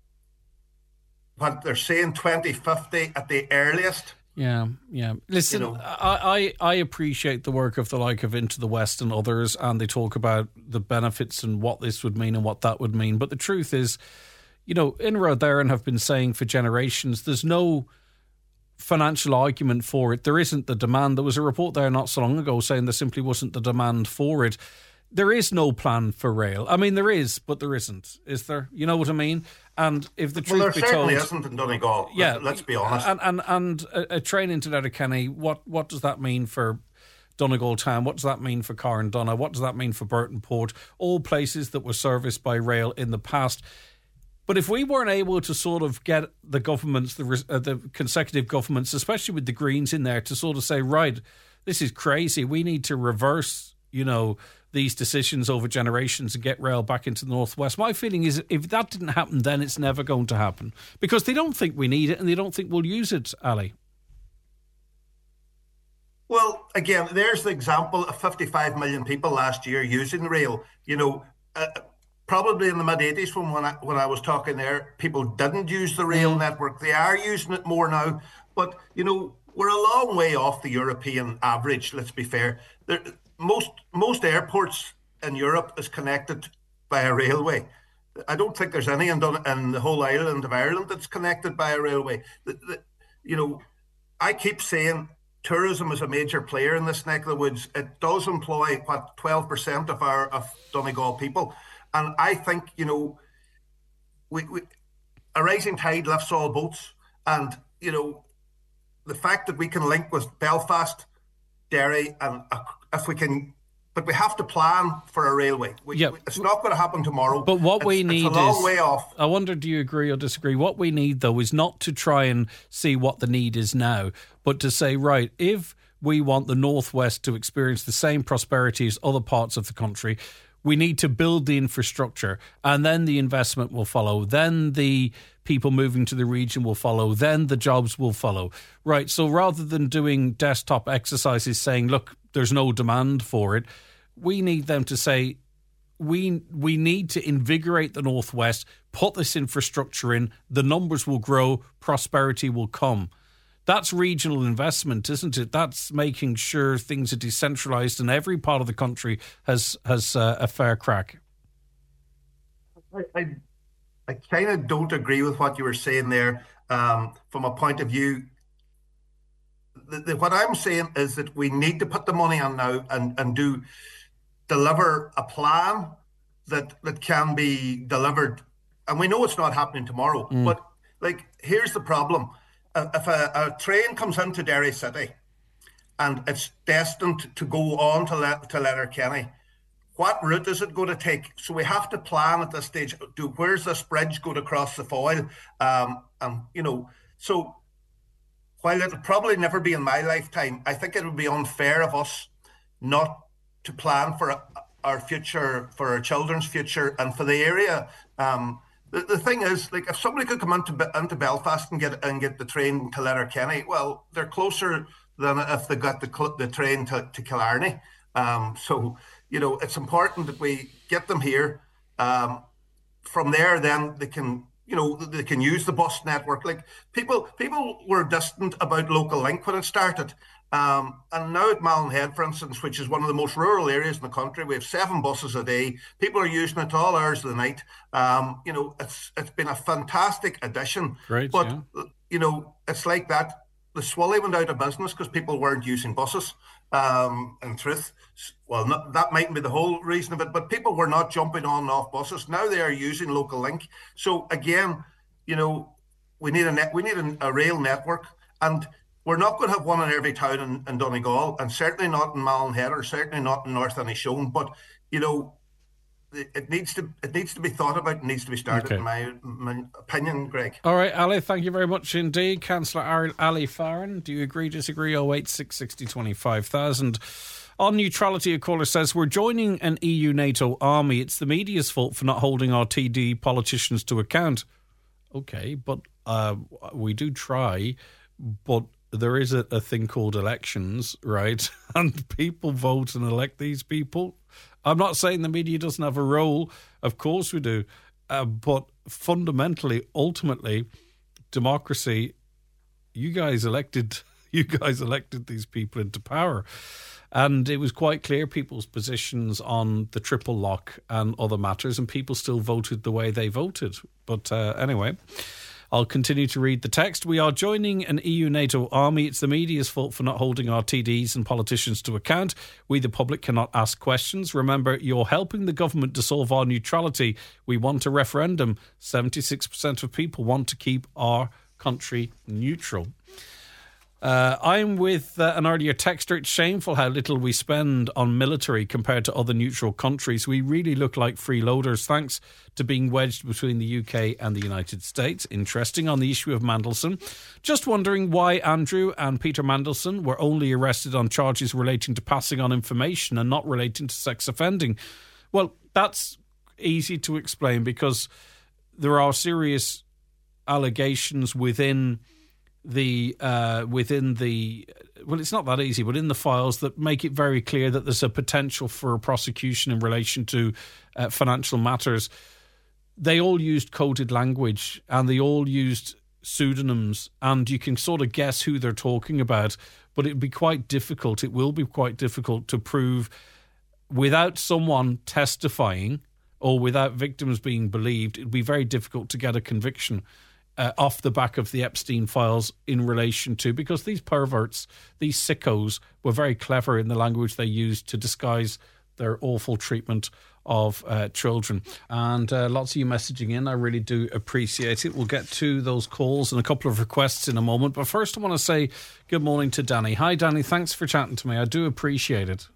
but they're saying twenty fifty at the earliest. Yeah, yeah. Listen, you know, I, I, I appreciate the work of the like of Into the West and others, and they talk about the benefits and what this would mean and what that would mean. But the truth is, you know, Inroad there and have been saying for generations, there's no financial argument for it. There isn't the demand. There was a report there not so long ago saying there simply wasn't the demand for it. there is no plan for rail. I mean, there is, but there isn't. Is there? You know what I mean? And if the truth well, there be certainly told, isn't in Donegal. Yeah, let's be honest. And and and a, a train into Letterkenny. What what does that mean for Donegal Town? What does that mean for Carndonagh? What does that mean for Burton Port? All places that were serviced by rail in the past. But if we weren't able to sort of get the governments, the uh, the consecutive governments, especially with the Greens in there, to sort of say, right, this is crazy. We need to reverse, you know, these decisions over generations and get rail back into the Northwest. My feeling is if that didn't happen, then it's never going to happen because they don't think we need it and they don't think we'll use it, Ali. Well, again, there's the example of fifty-five million people last year using rail. You know, uh, probably in the mid eighties when, when, I, when I was talking there, people didn't use the rail mm. network. They are using it more now. But, you know, we're a long way off the European average, let's be fair. There, most most airports in Europe is connected by a railway. I don't think there's any in, in the whole island of Ireland that's connected by a railway. The, the, you know, I keep saying tourism is a major player in this neck of the woods. It does employ, what, twelve percent of our of Donegal people. And I think, you know, we, we a rising tide lifts all boats. And, you know, the fact that we can link with Belfast, Derry, and uh, if we can, but we have to plan for a railway. We, yeah. we, it's not going to happen tomorrow. But what it's, we need it's a long is, way off. I wonder, do you agree or disagree? What we need, though, is not to try and see what the need is now, but to say, right, if we want the Northwest to experience the same prosperity as other parts of the country, we need to build the infrastructure and then the investment will follow. Then the people moving to the region will follow. Then the jobs will follow. Right. So rather than doing desktop exercises saying, look, there's no demand for it, we need them to say, we we need to invigorate the Northwest, put this infrastructure in, the numbers will grow, prosperity will come. That's regional investment, isn't it? That's making sure things are decentralised and every part of the country has has uh, a fair crack. I, I, I kind of don't agree with what you were saying there um, from a point of view. The, the, what I'm saying is that we need to put the money on now and, and do deliver a plan that, that can be delivered. And we know it's not happening tomorrow, mm. but like, here's the problem. If a, a train comes into Derry City and it's destined to go on to, Le- to Letterkenny, what route is it going to take? So we have to plan at this stage. Do where's this bridge going to cross the Foyle? Um, and you know, so while it'll probably never be in my lifetime, I think it would be unfair of us not to plan for our future, for our children's future, and for the area. Um, The, the thing is, like, if somebody could come into into Belfast and get and get the train to Letterkenny, well, they're closer than if they got the the train to, to Killarney. Um, so, you know, it's important that we get them here. Um, from there, then they can, you know, they can use the bus network. Like people, people were distant about Local Link when it started. Um, and now at Mallinhead, for instance, which is one of the most rural areas in the country, we have seven buses a day. People are using it all hours of the night. Um, you know, it's it's been a fantastic addition. Great, but, yeah. you know, it's like that. The Swilly went out of business because people weren't using buses. Um, in truth, well, not, that mightn't be the whole reason of it, but people were not jumping on and off buses. Now they are using Local Link. So again, you know, we need a net, we need a, a rail network, and we're not going to have one in every town in, in Donegal, and certainly not in Mallinhead, or certainly not in North Inishowen. But you know, it needs to it needs to be thought about. It needs to be started. Okay. In my, my opinion, Greg. All right, Ali. Thank you very much indeed, Councillor Ali Farron. Do you agree? Disagree? Oh eight six sixty twenty five thousand. On neutrality, a caller says we're joining an E U NATO army. It's the media's fault for not holding our T D politicians to account. Okay, but uh, we do try, but there is a, a thing called elections, right? And people vote and elect these people. I'm not saying the media doesn't have a role. Of course we do. Uh, but fundamentally, ultimately, democracy, you guys elected, you guys elected these people into power. And it was quite clear people's positions on the triple lock and other matters, and people still voted the way they voted. But uh, anyway... I'll continue to read the text. We are joining an E U NATO army. It's the media's fault for not holding our T Ds and politicians to account. We, the public, cannot ask questions. Remember, you're helping the government dissolve our neutrality. We want a referendum. seventy-six percent of people want to keep our country neutral. Uh, I'm with uh, an earlier texter. It's shameful how little we spend on military compared to other neutral countries. We really look like freeloaders, thanks to being wedged between the U K and the United States. Interesting on the issue of Mandelson. Just wondering why Andrew and Peter Mandelson were only arrested on charges relating to passing on information and not relating to sex offending. Well, that's easy to explain because there are serious allegations within the uh, within the well, it's not that easy, but in the files that make it very clear that there's a potential for a prosecution in relation to uh, financial matters. They all used coded language and they all used pseudonyms, and you can sort of guess who they're talking about, but it'd be quite difficult. It will be quite difficult to prove without someone testifying or without victims being believed. It'd be very difficult to get a conviction Uh, off the back of the Epstein files in relation to, because these perverts, these sickos, were very clever in the language they used to disguise their awful treatment of uh, children. And uh, lots of you messaging in. I really do appreciate it. We'll get to those calls and a couple of requests in a moment. But first I want to say good morning to Danny. Hi, Danny. Thanks for chatting to me. I do appreciate it.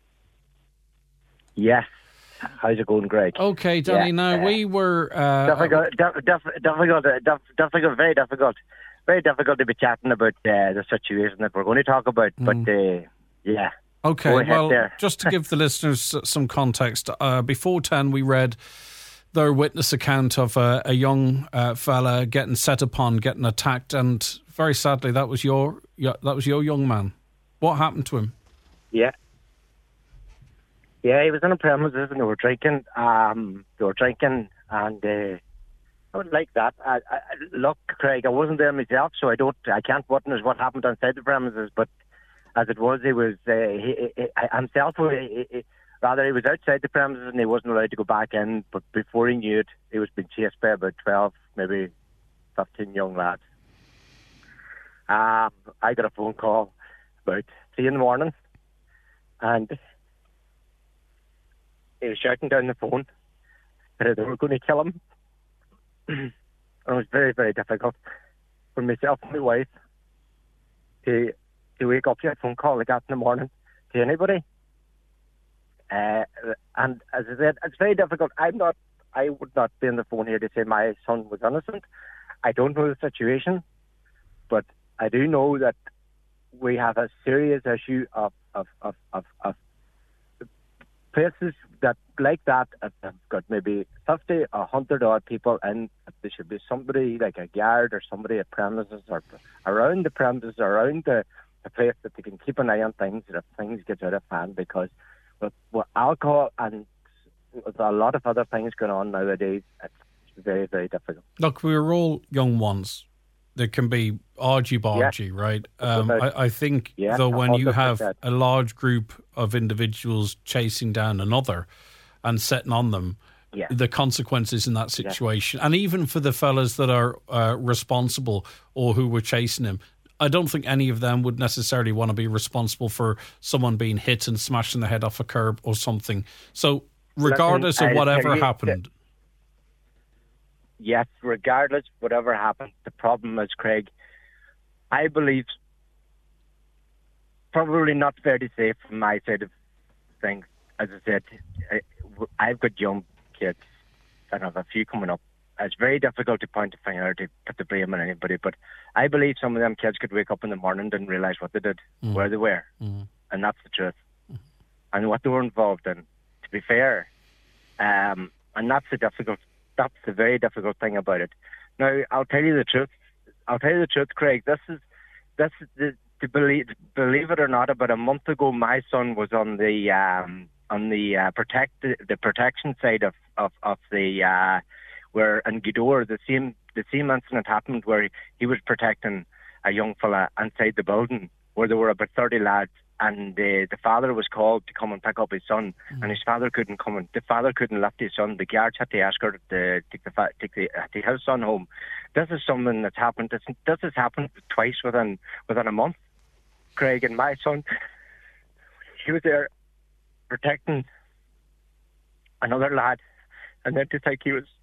Yes. How's it going, Greg? Okay, Danny. Yeah, now, uh, we were... Uh, difficult, dif- dif- difficult, dif- difficult, very difficult. Very difficult to be chatting about uh, the situation that we're going to talk about. Mm. But, uh, yeah. Okay, well, there. Just to give the listeners some context, uh, before ten we read their witness account of a, a young uh, fella getting set upon, getting attacked, and very sadly, that was your, your that was your young man. What happened to him? Yeah. Yeah, he was on the premises and they were drinking. Um, they were drinking, and uh, I would like that. I, I, look, Craig, I wasn't there myself, so I don't, I can't witness what happened outside the premises. But as it was, he was uh, he, he, himself. He, he, rather, he was outside the premises and he wasn't allowed to go back in. But before he knew it, he was being chased by about twelve, maybe fifteen young lads. Um, I got a phone call about three in the morning, and he was shouting down the phone that they were going to kill him. And it was very, very difficult for myself and my wife to to wake up to a phone call like that in the morning to anybody. Uh, and as I said, it's very difficult. I'm not, I would not be on the phone here to say my son was innocent. I don't know the situation, but I do know that we have a serious issue of of, of, of, of places that like that have got maybe fifty or one hundred odd people in. There should be somebody like a guard or somebody at premises or around the premises, around the, the place that they can keep an eye on things if things get out of hand, because with, with alcohol and with a lot of other things going on nowadays, it's very, very difficult. Look, we were all young ones. There can be argy-bargy, yeah. right? Um, I, I think, yeah, though, when you have a large group of individuals chasing down another and setting on them, yeah. the consequences in that situation, yeah. and even for the fellas that are uh, responsible or who were chasing him, I don't think any of them would necessarily want to be responsible for someone being hit and smashing the head off a curb or something. So regardless Listen, of whatever you, happened... Yes, regardless, whatever happened, the problem is, Craig, I believe, probably not fair to say from my side of things. As I said, I, I've got young kids and I have a few coming up. It's very difficult to point the finger to put the blame on anybody, but I believe some of them kids could wake up in the morning and didn't realise what they did, mm. where they were, mm. and that's the truth, mm. and what they were involved in, to be fair. Um, and that's the difficult That's the very difficult thing about it. Now, I'll tell you the truth. I'll tell you the truth, Craig. This is, this is the, to believe, believe it or not. About a month ago, my son was on the um, on the uh, protect the protection side of of of the uh, where in Gweedore, the same the same incident happened where he, he was protecting a young fella inside the building where there were about thirty lads. And uh, the father was called to come and pick up his son, mm. and his father couldn't come. And the father couldn't lift his son. The guards had to escort to take the take the take his son home. this is something that's happened. This, this has happened twice within within a month. Craig, and my son, he was there protecting another lad, and then to think he was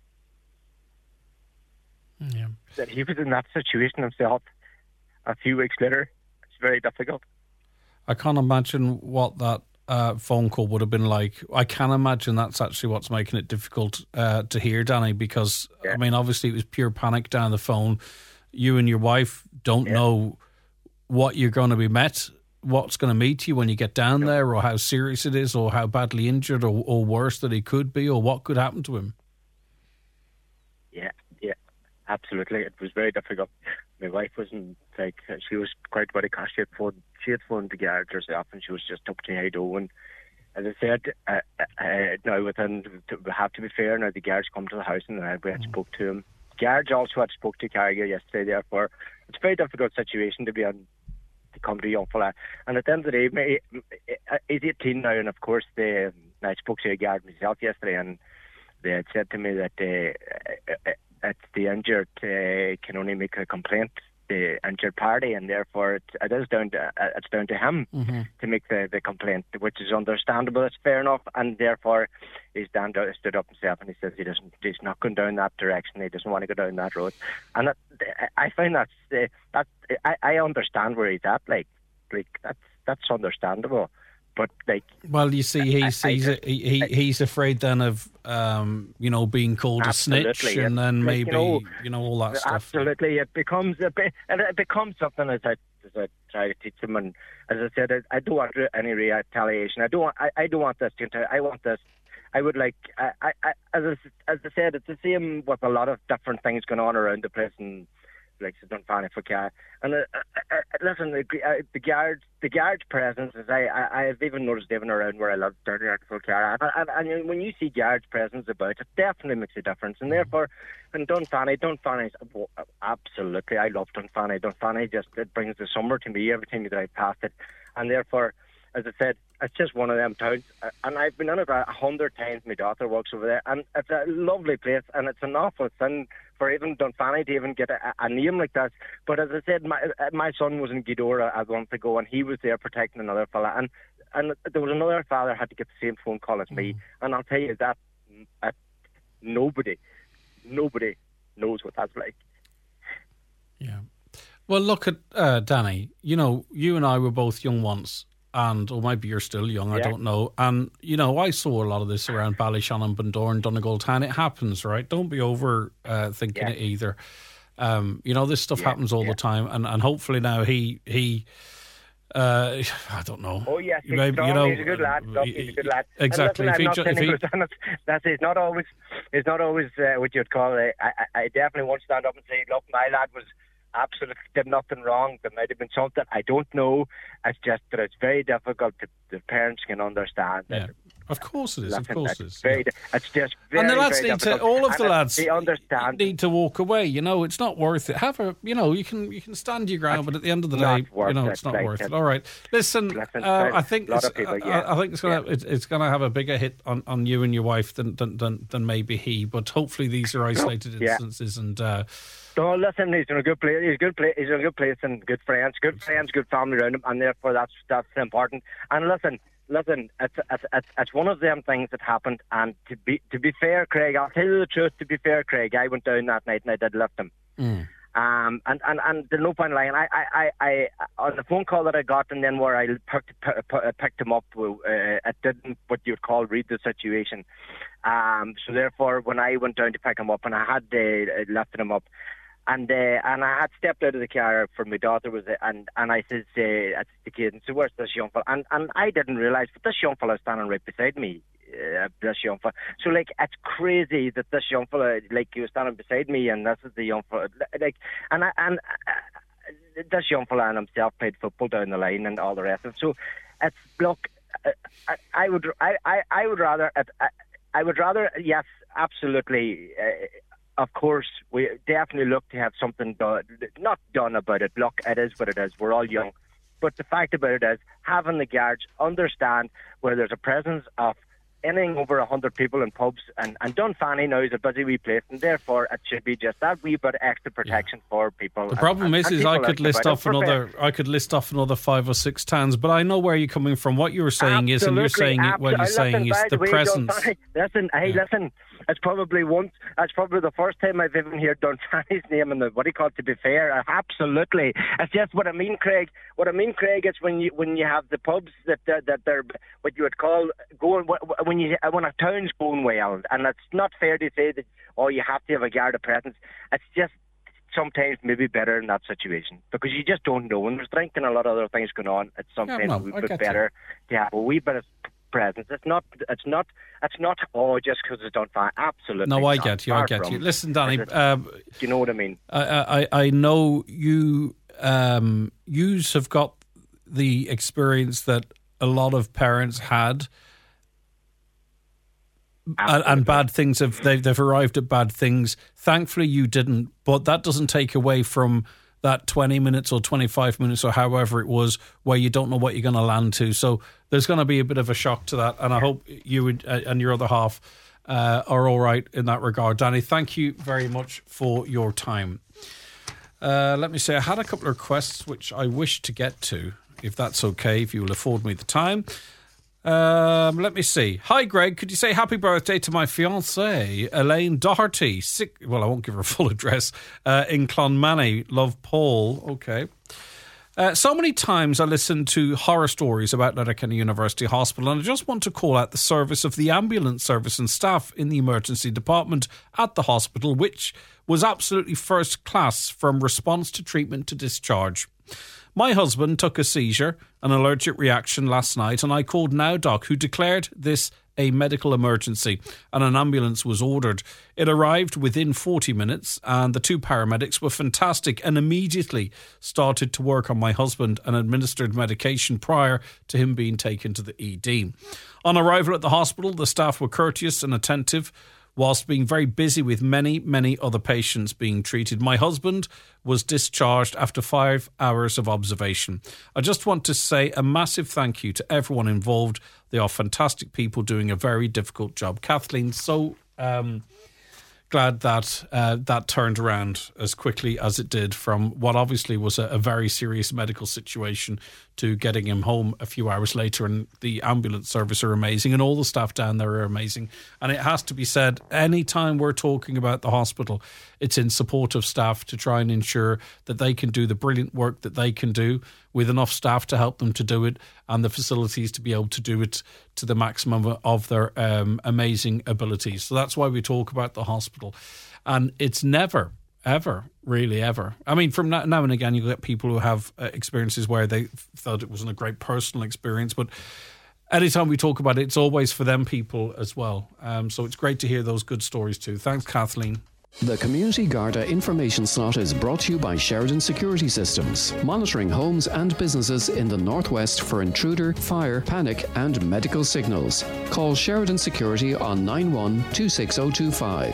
yeah. that he was in that situation himself a few weeks later. It's very difficult. I can't imagine what that uh, phone call would have been like. I can imagine that's actually what's making it difficult uh, to hear, Danny, because, yeah. I mean, obviously it was pure panic down the phone. You and your wife don't yeah. know what you're going to be met, what's going to meet you when you get down no. there, or how serious it is, or how badly injured, or, or worse that he could be, or what could happen to him. Yeah, yeah, absolutely. It was very difficult. My wife wasn't, like, she was quite worried because she had phoned, she had phoned the guards herself, and she was just up to Heido. And as I said, uh, uh, now within, we have to be fair, now the guards come to the house, and we had mm. spoke to him. Guards also had spoke to Carriger yesterday, therefore it's a very difficult situation to be on, to come to a young fella. And at the end of the day, he's eighteen now, and of course, they, I spoke to a guard myself yesterday, and they had said to me that uh, it's the injured uh, can only make a complaint, the injured party, and therefore it, it is down to uh, it's down to him mm-hmm. to make the, the complaint, which is understandable. It's fair enough, and therefore he's stand out, stood up himself, and he says he doesn't, he's not going down that direction. He doesn't want to go down that road, and that, I find that's uh, that I, I understand where he's at. Like, like that's that's understandable. But like, well, you see, he's I, he's I, he, he he's afraid then of um you know being called a snitch, and then maybe you know, you know all that stuff. Absolutely, it becomes a bit, it becomes something as I as I try to teach them. And as I said, I, I don't want any retaliation. I don't want I, I don't want this to. I want this. I would like I, I, I as I, as I said, it's the same with a lot of different things going on around the place, and like Dunfanny for car. And uh, uh, uh, listen, the, uh, the guards, the guards' presence is I, I I've even noticed living around where I live down here for car. And, and, and when you see guards' presence about, it definitely makes a difference. And therefore, and Dunfanny, Dunfanny, absolutely, I love Dunfanny. Dunfanny just it brings the summer to me every time that I pass it, and therefore, as I said, it's just one of them towns, and I've been in it a hundred times. My daughter works over there, and it's a lovely place, and it's an awful sin for even Dunfanny to even get a, a name like that. But as I said, my my son was in Gweedore a month ago, and he was there protecting another fella, and and there was another father had to get the same phone call as me, and I'll tell you that uh, nobody, nobody knows what that's like. Yeah. Well, look at uh, Danny. You know, you and I were both young once. And, or maybe you're still young, I yeah. don't know. And, you know, I saw a lot of this around Ballyshannon, Bundoran, Donegal Town. It happens, right? Don't be over uh, thinking yeah. it either. Um, you know, this stuff yeah. happens all yeah. the time. And, and hopefully now he, he uh, I don't know. Oh, yes, he's, maybe, strong, you know, he's a good lad. Look, he's a good lad. Exactly. Listen, if he, if he, that's it's not always, it's not always uh, what you'd call it. I, I, I definitely won't stand up and say, look, my lad was absolutely did nothing wrong. There might have been something, I don't know. It's just that it's very difficult to, the parents can understand that. Yeah. Of course it is. Of course it is. Very, yeah. It's just very, and the lads very need difficult. to. All of and the lads they understand. need to walk away. You know, it's not worth it. Have a. You know, you can you can stand your ground, but at the end of the day, you know, it's not like worth it. it. All right. Listen, Listen uh, I think it's, people, yeah. I, I think it's gonna yeah. it's, it's gonna have a bigger hit on, on you and your wife than than, than than maybe he. But hopefully these are isolated yeah. instances and. Uh, So listen, he's in a good place. He's a good place. He's in a good place, and good friends, good friends, good family around him, and therefore that's that's important. And listen, listen, it's it's it's, it's one of them things that happened. And to be to be fair, Craig, I'll tell you the truth. To be fair, Craig, I went down that night and I did lift him. Mm. Um, and, and, and there's no point lying. I, I, I, I, on the phone call that I got, and then where I picked, picked him up, uh, it didn't what you'd call read the situation. Um, so therefore, when I went down to pick him up, and I had uh, lifted him up. And uh, and I had stepped out of the car for my daughter was and and I said uh, at the kid, and so where's this young fella? And and I didn't realise, but this young fella is standing right beside me. Uh, this young fella. So like it's crazy that this young fella, like he was standing beside me, and this is the young fella. Like and I, and uh, this young fella and himself played football down the line and all the rest of it. So it's look, I, I would I, I, I would rather I, I would rather yes, absolutely. Uh, Of course, we definitely look to have something done, not done about it. Look, it is what it is. We're all young. But the fact about it is, having the guards understand where there's a presence of anything over one hundred people in pubs, and, and Dunfanny now is a busy wee place, and therefore it should be just that wee bit of extra protection yeah. for people. The problem and, is, and is I could list off another, prepared. I could list off another five or six towns, but I know where you're coming from. What you're saying Absolutely, is, and you're saying it, what you're listen, saying is the way, presence. Dunfanny, listen, hey, yeah. listen. It's probably once. That's probably the first time I've even heard Dunfanny's name in the what do you call it? To be fair, absolutely. It's just what I mean, Craig. What I mean, Craig, is when you when you have the pubs that that, that they're what you would call going when you when a town's going well, and it's not fair to say that oh you have to have a guard of presence. It's just sometimes maybe better in that situation because you just don't know when there's drinking and a lot of other things going on. It's sometimes yeah, no, a wee bit better you. to have a wee bit of presence. It's not. It's not. It's not. Oh, just because it's done fine. Absolutely. No, I not. get you. Far I get from. you. Listen, Danny. Um, do you know what I mean? I I, I know you. Um, yous have got the experience that a lot of parents had, and, and bad things have they've they've arrived at bad things. Thankfully, you didn't. But that doesn't take away from that twenty minutes or twenty-five minutes or however it was where you don't know what you're going to land to. So there's going to be a bit of a shock to that. And I hope you would, uh, and your other half uh, are all right in that regard. Danny, thank you very much for your time. Uh, let me say, I had a couple of requests which I wish to get to, if that's okay, if you will afford me the time. Um, let me see. Hi, Greg. Could you say happy birthday to my fiancée, Elaine Doherty? Sick, well, I won't give her a full address. Uh, in Clonmany. Love, Paul. Okay. Uh, so many times I listen to horror stories about Letterkenny University Hospital, and I just want to call out the service of the ambulance service and staff in the emergency department at the hospital, which was absolutely first class from response to treatment to discharge. My husband took a seizure, an allergic reaction last night, and I called NowDoc, who declared this a medical emergency, and an ambulance was ordered. It arrived within forty minutes, and the two paramedics were fantastic and immediately started to work on my husband and administered medication prior to him being taken to the E D. On arrival at the hospital, the staff were courteous and attentive, whilst being very busy with many, many other patients being treated. My husband was discharged after five hours of observation. I just want to say a massive thank you to everyone involved. They are fantastic people doing a very difficult job. Kathleen, so um, glad that uh, that turned around as quickly as it did from what obviously was a, a very serious medical situation to getting him home a few hours later. And the ambulance service are amazing, and all the staff down there are amazing. And it has to be said, anytime we're talking about the hospital, it's in support of staff to try and ensure that they can do the brilliant work that they can do with enough staff to help them to do it and the facilities to be able to do it to the maximum of their um, amazing abilities. So that's why we talk about the hospital. And it's never, ever, really ever. I mean, from now, now and again, you get people who have uh, experiences where they felt it wasn't a great personal experience, but anytime we talk about it, it's always for them people as well. Um, so it's great to hear those good stories too. Thanks, Kathleen. The Community Garda information slot is brought to you by Sheridan Security Systems, monitoring homes and businesses in the northwest for intruder, fire, panic and medical signals. Call Sheridan Security on nine one two six zero two five.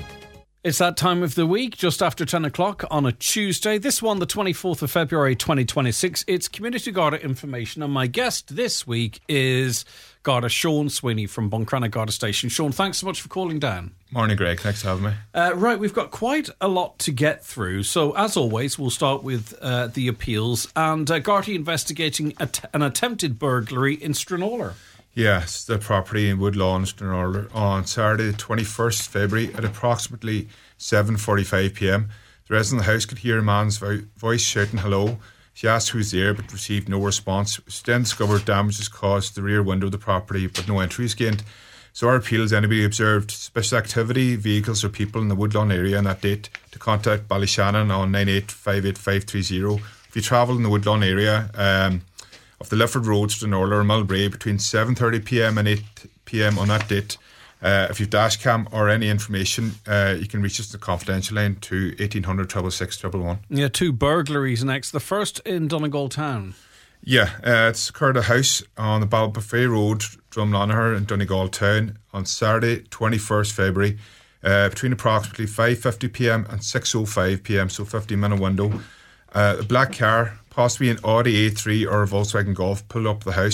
It's that time of the week, just after ten o'clock on a Tuesday. This one, the twenty-fourth of February twenty twenty-six. It's Community Garda information, and my guest this week is Garda Sean Sweeney from Buncrana Garda Station. Sean, thanks so much for calling down. Morning, Greg. Thanks for having me. Uh, right, we've got quite a lot to get through. So, as always, we'll start with uh, the appeals. And uh, Garda investigating at- an attempted burglary in Stranraer. Yes, the property in Woodlawn, Stranraer, on Saturday, the twenty-first of February at approximately seven forty-five p.m. The resident of the house could hear a man's vo- voice shouting hello. She asked who's there but received no response. She then discovered damages caused to the rear window of the property but no entries gained. So our appeal is anybody observed special activity, vehicles or people in the Woodlawn area on that date to contact Ballyshannon on nine eight five eight five three zero. If you travel in the Woodlawn area um, of the Lifford Road, Stranraer or Mulbrae between seven thirty p.m. and eight p.m. on that date, Uh, if you've dash cam or any information, uh, you can reach us at the confidential line to eighteen hundred, six six six, one one. Yeah, two burglaries next. The first in Donegal town. Yeah, uh, it's occurred at a house on the Balbuffet Road, Drumlonagher in Donegal town on Saturday, twenty-first of February, uh, between approximately five fifty p.m. and six oh five p.m, so fifteen minute window. Uh, a black car, possibly an Audi A three or a Volkswagen Golf, pulled up the house.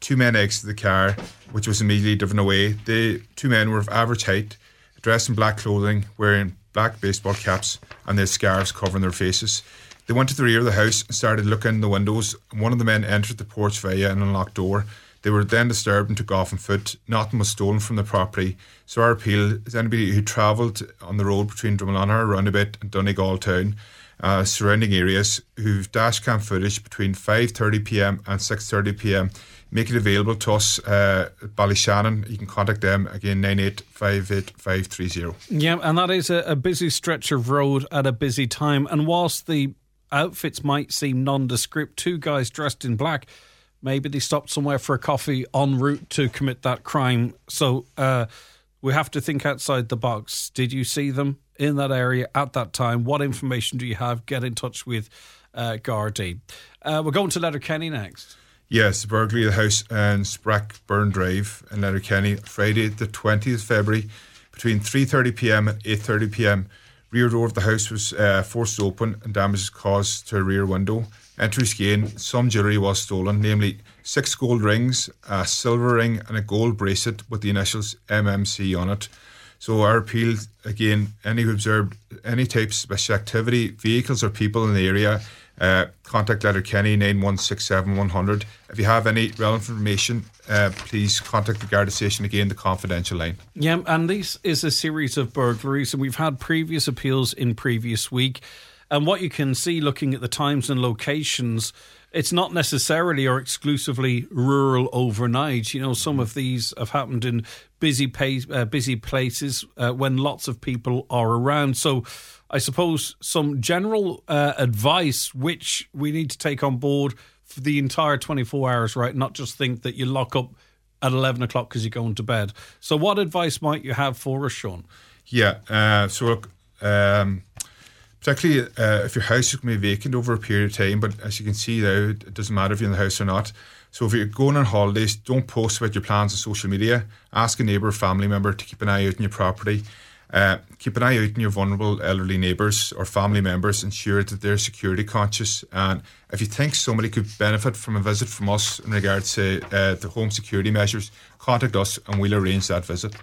two men exited the car, which was immediately driven away. The two men were of average height, dressed in black clothing, wearing black baseball caps, and they had scarves covering their faces. They went to the rear of the house and started looking in the windows, and one of the men entered the porch via an unlocked door. They were then disturbed and took off on foot. Nothing was stolen from the property. So our appeal is anybody who travelled on the road between Drumlanagher Roundabout and Donegal Town, uh, surrounding areas, who've dash cam footage between five thirty p m and six thirty p m, make it available to us uh, at Ballyshannon. You can contact them, again, nine eight five eight five three zero. Yeah, and that is a, a busy stretch of road at a busy time. And whilst the outfits might seem nondescript, two guys dressed in black, maybe they stopped somewhere for a coffee en route to commit that crime. So uh, we have to think outside the box. Did you see them in that area at that time? What information do you have? Get in touch with uh, Gardaí. Uh, we're going to Letterkenny next. Yes, the burglary of the house in Sprackburn Drive in Letterkenny, Friday the twentieth of February, between three thirty p m and eight thirty p m. Rear door of the house was uh, forced open and damage was caused to a rear window. Entries gained, some jewellery was stolen, namely six gold rings, a silver ring and a gold bracelet with the initials M M C on it. So our appeal, again, any who observed any type of suspicious activity, vehicles or people in the area, uh, contact Letterkenny nine one six seven one hundred. If you have any relevant information, uh, please contact the Garda station, again, the confidential line. Yeah, and this is a series of burglaries, and we've had previous appeals in previous week. And what you can see looking at the times and locations, it's not necessarily or exclusively rural overnight. You know, some of these have happened in busy pace, uh, busy places uh, when lots of people are around. So I suppose some general uh, advice which we need to take on board for the entire twenty-four hours, right? Not just think that you lock up at eleven o'clock because you're going to bed. So what advice might you have for us, Sean? Yeah, uh, so look... Um, Particularly uh, if your house is going to be vacant over a period of time, but as you can see now, it doesn't matter if you're in the house or not. So if you're going on holidays, don't post about your plans on social media. Ask a neighbour or family member to keep an eye out on your property. Uh, keep an eye out on your vulnerable elderly neighbours or family members. Ensure that they're security conscious. And if you think somebody could benefit from a visit from us in regards to uh, the home security measures, contact us and we'll arrange that visit.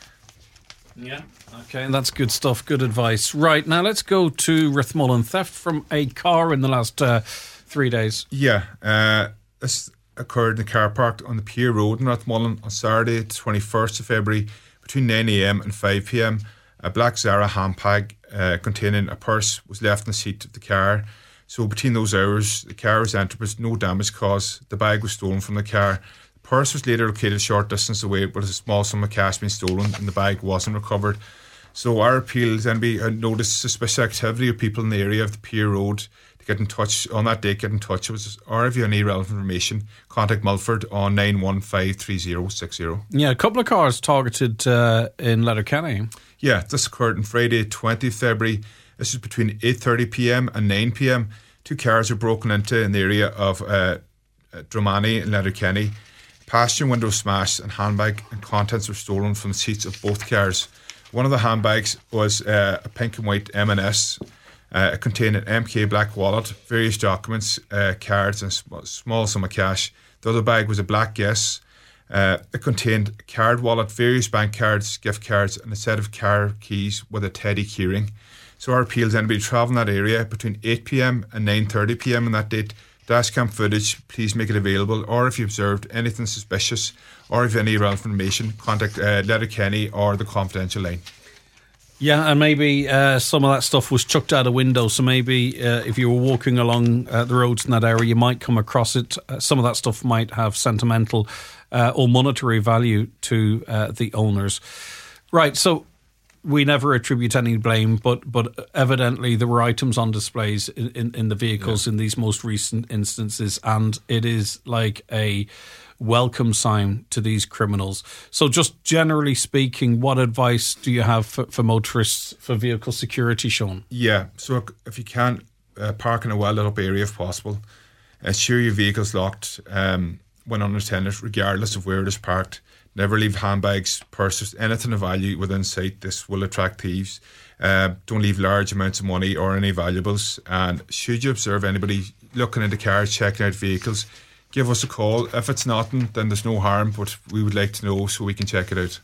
Yeah. Okay, that's good stuff. Good advice. Right, now let's go to Rathmullen. Theft from a car in the last uh, three days. Yeah, uh, this occurred in the car park on the Pier Road in Rathmullen on Saturday, the twenty-first of February, between nine a m and five p m. A black Zara handbag uh, containing a purse was left in the seat of the car. So between those hours, the car was entered with no damage caused. The bag was stolen from the car. The purse was later located a short distance away, but a small sum of cash being stolen and the bag wasn't recovered. So our appeal is anybody who noticed suspicious activity of people in the area of the Pier Road to get in touch on that date, get in touch with us, or if you have any relevant information, contact Mulford on nine one five three zero six zero. Yeah, a couple of cars targeted uh, in Letterkenny. Yeah, this occurred on Friday, twentieth of February. This is between eight thirty p m and nine p m. Two cars were broken into in the area of uh, Dromani and Letterkenny. Passenger window smashed and handbag and contents were stolen from the seats of both cars. One of the handbags was uh, a pink and white M and S. Uh, it contained an M K black wallet, various documents, uh, cards and a small sum of cash. The other bag was a black Guess. Uh, it contained a card wallet, various bank cards, gift cards and a set of car keys with a teddy keyring. So our appeal is anybody travelling that area between eight p m and nine thirty p m on that date. Dashcam footage, please make it available, or if you observed anything suspicious or if you have any relevant information, contact uh, Letterkenny or the confidential line. Yeah, and maybe uh, some of that stuff was chucked out a window, so maybe uh, if you were walking along uh, the roads in that area, you might come across it. Uh, some of that stuff might have sentimental uh, or monetary value to uh, the owners. Right, so we never attribute any blame, but but evidently there were items on displays in, in, in the vehicles yeah. in these most recent instances, and it is like a welcome sign to these criminals. So just generally speaking, what advice do you have for, for motorists for vehicle security, Sean? Yeah, so if you can, uh, park in a well-lit up area if possible. Ensure your vehicle's locked um, when unattended, regardless of where it is parked. Never leave handbags, purses, anything of value within sight. This will attract thieves. Uh, don't leave large amounts of money or any valuables. And should you observe anybody looking into cars, checking out vehicles, give us a call. If it's nothing, then there's no harm, but we would like to know so we can check it out.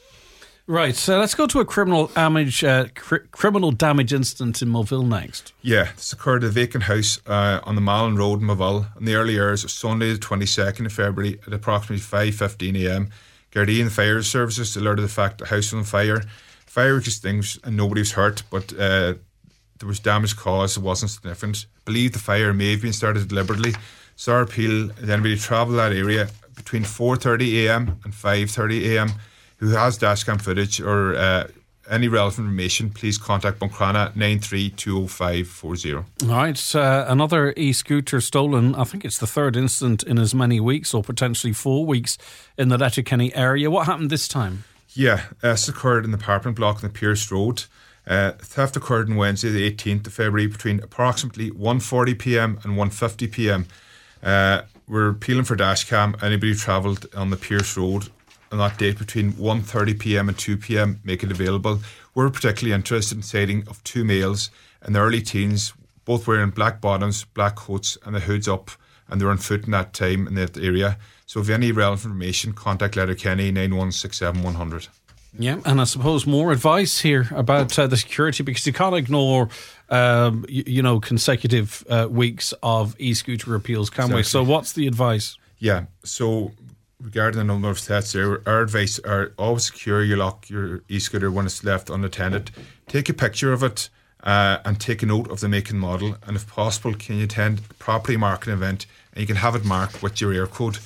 Right, so let's go to a criminal damage uh, cr- criminal damage incident in Moville next. Yeah, this occurred at a vacant house uh, on the Malin Road in Moville in the early hours of Sunday the twenty-second of February at approximately five fifteen a m. Gardaí and the fire services alerted the fact the house was on fire. Fire was extinguished and nobody was hurt, but uh, there was damage caused. It wasn't significant. I believe the fire may have been started deliberately. So our appeal is anybody travel that area between four thirty a m and five thirty a m who has dashcam footage or uh, any relevant information, please contact Buncrana nine three two oh five four oh. All right, uh, another e-scooter stolen. I think it's the third incident in as many weeks, or potentially four weeks, in the Letterkenny area. What happened this time? Yeah, uh, this occurred in the apartment block on the Pierce Road. Uh, theft occurred on Wednesday the eighteenth of February between approximately one forty p m and one fifty p m. Uh, we're appealing for dashcam. Anybody who travelled on the Pierce Road on that date between one thirty p m and two p m, make it available. We're particularly interested in sighting of two males in their early teens, both wearing black bottoms, black coats and the hoods up, and they were on foot in that time in that area. So if you have any relevant information, contact Letterkenny nine one six seven one hundred. Yeah, and I suppose more advice here about uh, the security, because you can't ignore um, you, you know consecutive uh, weeks of e-scooter appeals, can exactly. we? So what's the advice? Yeah, so regarding the number of thefts there, our advice are always secure your lock, your e-scooter when it's left unattended. Take a picture of it uh, and take a note of the make and model, and if possible can you attend a properly marked event and you can have it marked with your air code.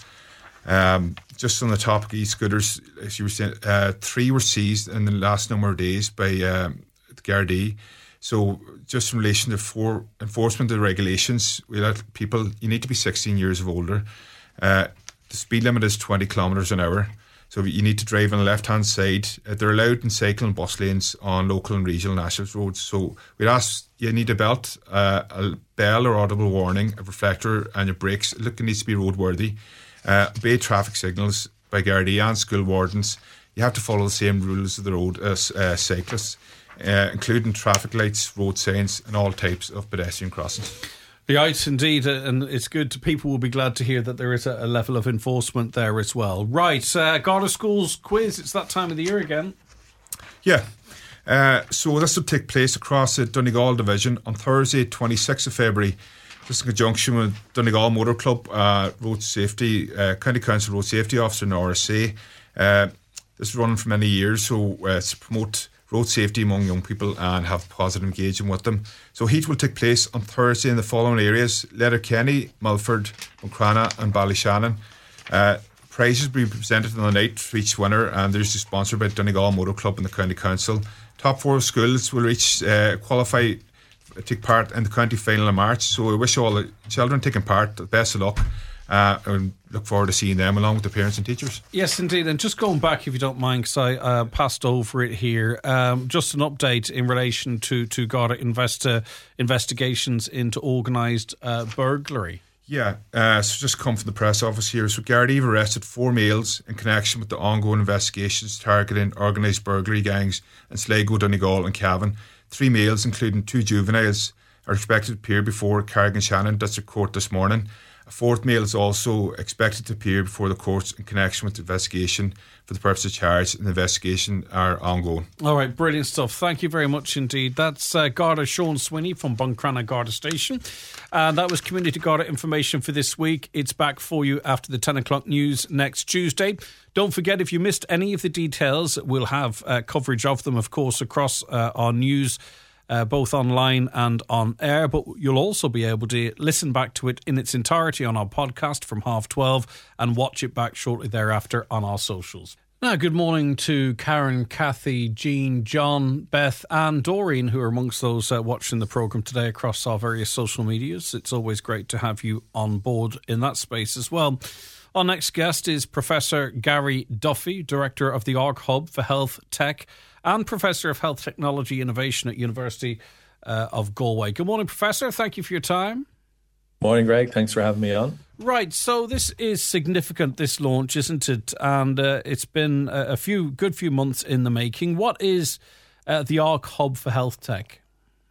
Um, just on the topic of e-scooters, as you were saying, uh, three were seized in the last number of days by um, the Gardaí. So just in relation to for enforcement of the regulations, we let people, you need to be sixteen years of older. Uh, the speed limit is twenty kilometres an hour. So you need to drive on the left-hand side. Uh, they're allowed in cycle and bus lanes on local and regional national roads. So we'd ask, you need a belt, uh, a bell or audible warning, a reflector and your brakes. Look, it needs to be roadworthy. Uh, obey traffic signals by Gardaí and school wardens. You have to follow the same rules of the road as uh, cyclists, uh, including traffic lights, road signs and all types of pedestrian crossings. Right, indeed, and it's good. People will be glad to hear that there is a level of enforcement there as well. Right, uh, Garda Schools quiz, it's that time of the year again. Yeah, uh, so this will take place across the Donegal division on Thursday, twenty-sixth of February. This is in conjunction with Donegal Motor Club, uh, Road Safety, uh, County Council Road Safety Officer and R S A. Uh, this is running for many years, so uh, it's to promote road safety among young people and have positive engagement with them. So heat will take place on Thursday in the following areas: Letterkenny, Milford, Buncrana and Ballyshannon. Uh, prizes will be presented on the night for each winner, and they're sponsored by Donegal Motor Club and the County Council. Top four schools will reach uh, qualify take part in the county final in March. So I wish all the children taking part the best of luck. Uh, and look forward to seeing them along with the parents and teachers. Yes, indeed. And just going back, if you don't mind, because I uh, passed over it here, um, just an update in relation to, to Garda investi- investigations into organised uh, burglary. Yeah, uh, so just come from the press office here. So Gardaí have arrested four males in connection with the ongoing investigations targeting organised burglary gangs in Sligo, Donegal and Cavan. Three males, including two juveniles, are expected to appear before Carrick-on-Shannon District Court this morning. A fourth male is also expected to appear before the courts in connection with the investigation for the purpose of charge, and the investigation are ongoing. All right, brilliant stuff. Thank you very much indeed. That's uh, Garda Sean Swinney from Buncrana Garda Station. And that was Community Garda information for this week. It's back for you after the ten o'clock news next Tuesday. Don't forget, if you missed any of the details, we'll have uh, coverage of them, of course, across uh, our news, Uh, both online and on air, but you'll also be able to listen back to it in its entirety on our podcast from half twelve and watch it back shortly thereafter on our socials. Now, good morning to Karen, Kathy, Jean, John, Beth and Doreen, who are amongst those uh, watching the programme today across our various social medias. It's always great to have you on board in that space as well. Our next guest is Professor Gary Duffy, Director of the Arc Hub for Health Tech and Professor of Health Technology Innovation at University uh, of Galway. Good morning, Professor. Thank you for your time. Morning, Greg. Thanks for having me on. Right, so this is significant, this launch, isn't it? And uh, it's been a, a few good few months in the making. What is uh, the Arc Hub for Health Tech?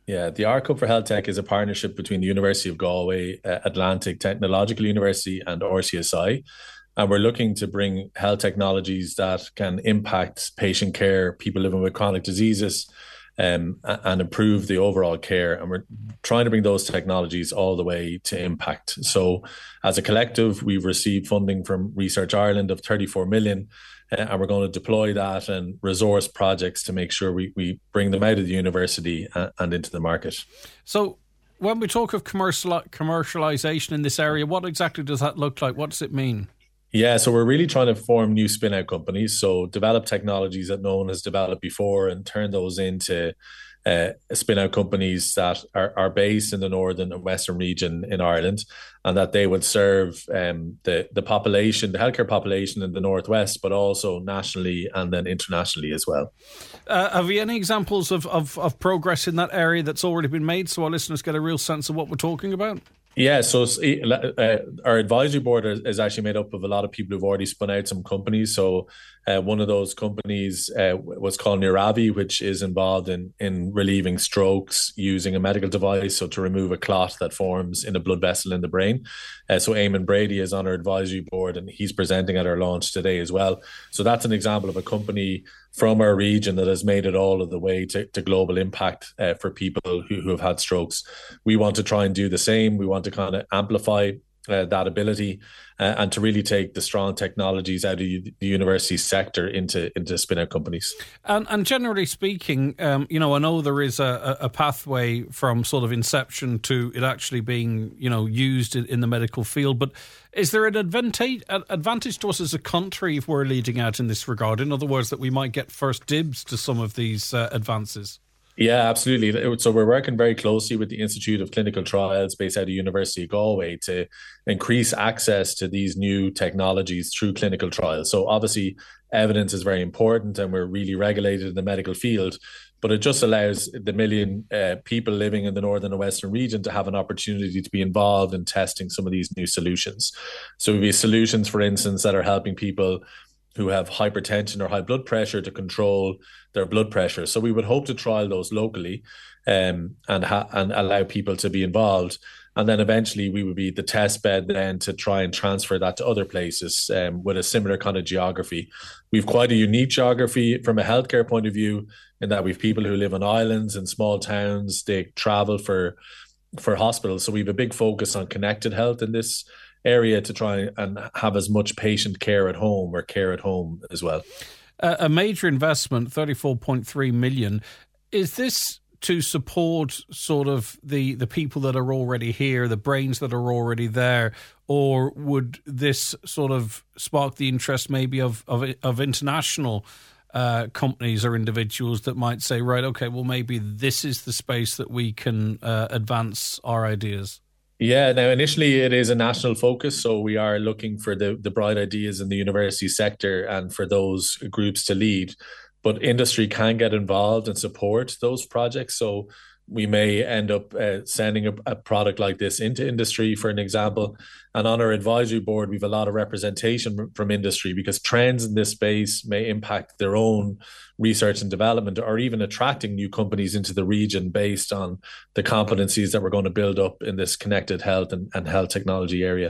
Yeah, the R Cup for Health Tech is a partnership between the University of Galway, uh, Atlantic Technological University and R C S I. And we're looking to bring health technologies that can impact patient care, people living with chronic diseases, um, and improve the overall care. And we're trying to bring those technologies all the way to impact. So as a collective, we've received funding from Research Ireland of thirty-four million, uh, and we're going to deploy that and resource projects to make sure we, we bring them out of the university and, and into the market. So when we talk of commercial commercialization in this area, what exactly does that look like? What does it mean? Yeah, so we're really trying to form new spin-out companies. So develop technologies that no one has developed before and turn those into uh, spin-out companies that are, are based in the northern and western region in Ireland, and that they would serve um, the, the population, the healthcare population in the northwest, but also nationally and then internationally as well. Uh, have you any examples of, of, of progress in that area that's already been made so our listeners get a real sense of what we're talking about? Yeah, so uh, our advisory board is actually made up of a lot of people who've already spun out some companies. So uh, one of those companies uh, was called Neuravi, which is involved in, in relieving strokes using a medical device, so to remove a clot that forms in a blood vessel in the brain. Uh, so Eamon Brady is on our advisory board and he's presenting at our launch today as well. So that's an example of a company from our region that has made it all of the way to, to global impact uh, for people who, who have had strokes. We want to try and do the same. We want to kind of amplify uh, that ability uh, and to really take the strong technologies out of the university sector into into spin-out companies. And, and generally speaking, um, you know, I know there is a, a pathway from sort of inception to it actually being, you know, used in, in the medical field, but is there an advantage, advantage to us as a country if we're leading out in this regard? In other words, that we might get first dibs to some of these uh, advances? Yeah, absolutely. So we're working very closely with the Institute of Clinical Trials based out of University of Galway to increase access to these new technologies through clinical trials. So obviously evidence is very important and we're really regulated in the medical field, but it just allows the million uh, people living in the northern and western region to have an opportunity to be involved in testing some of these new solutions. So we have solutions, for instance, that are helping people who have hypertension or high blood pressure to control their blood pressure. So we would hope to trial those locally um, and ha- and allow people to be involved. And then eventually we would be the test bed then to try and transfer that to other places um, with a similar kind of geography. We've quite a unique geography from a healthcare point of view in that we've people who live on islands and small towns. They travel for for hospitals. So we have a big focus on connected health in this area to try and have as much patient care at home or care at home as well. Uh, a major investment, thirty-four point three million. Is this to support sort of the, the people that are already here, the brains that are already there, or would this sort of spark the interest maybe of, of, of international uh, companies or individuals that might say, right, okay, well, maybe this is the space that we can uh, advance our ideas? Yeah, now initially it is a national focus, so we are looking for the, the bright ideas in the university sector and for those groups to lead. But industry can get involved and support those projects. So we may end up uh, sending a, a product like this into industry, for an example. And on our advisory board, we have a lot of representation from industry because trends in this space may impact their own research and development or even attracting new companies into the region based on the competencies that we're going to build up in this connected health and, and health technology area.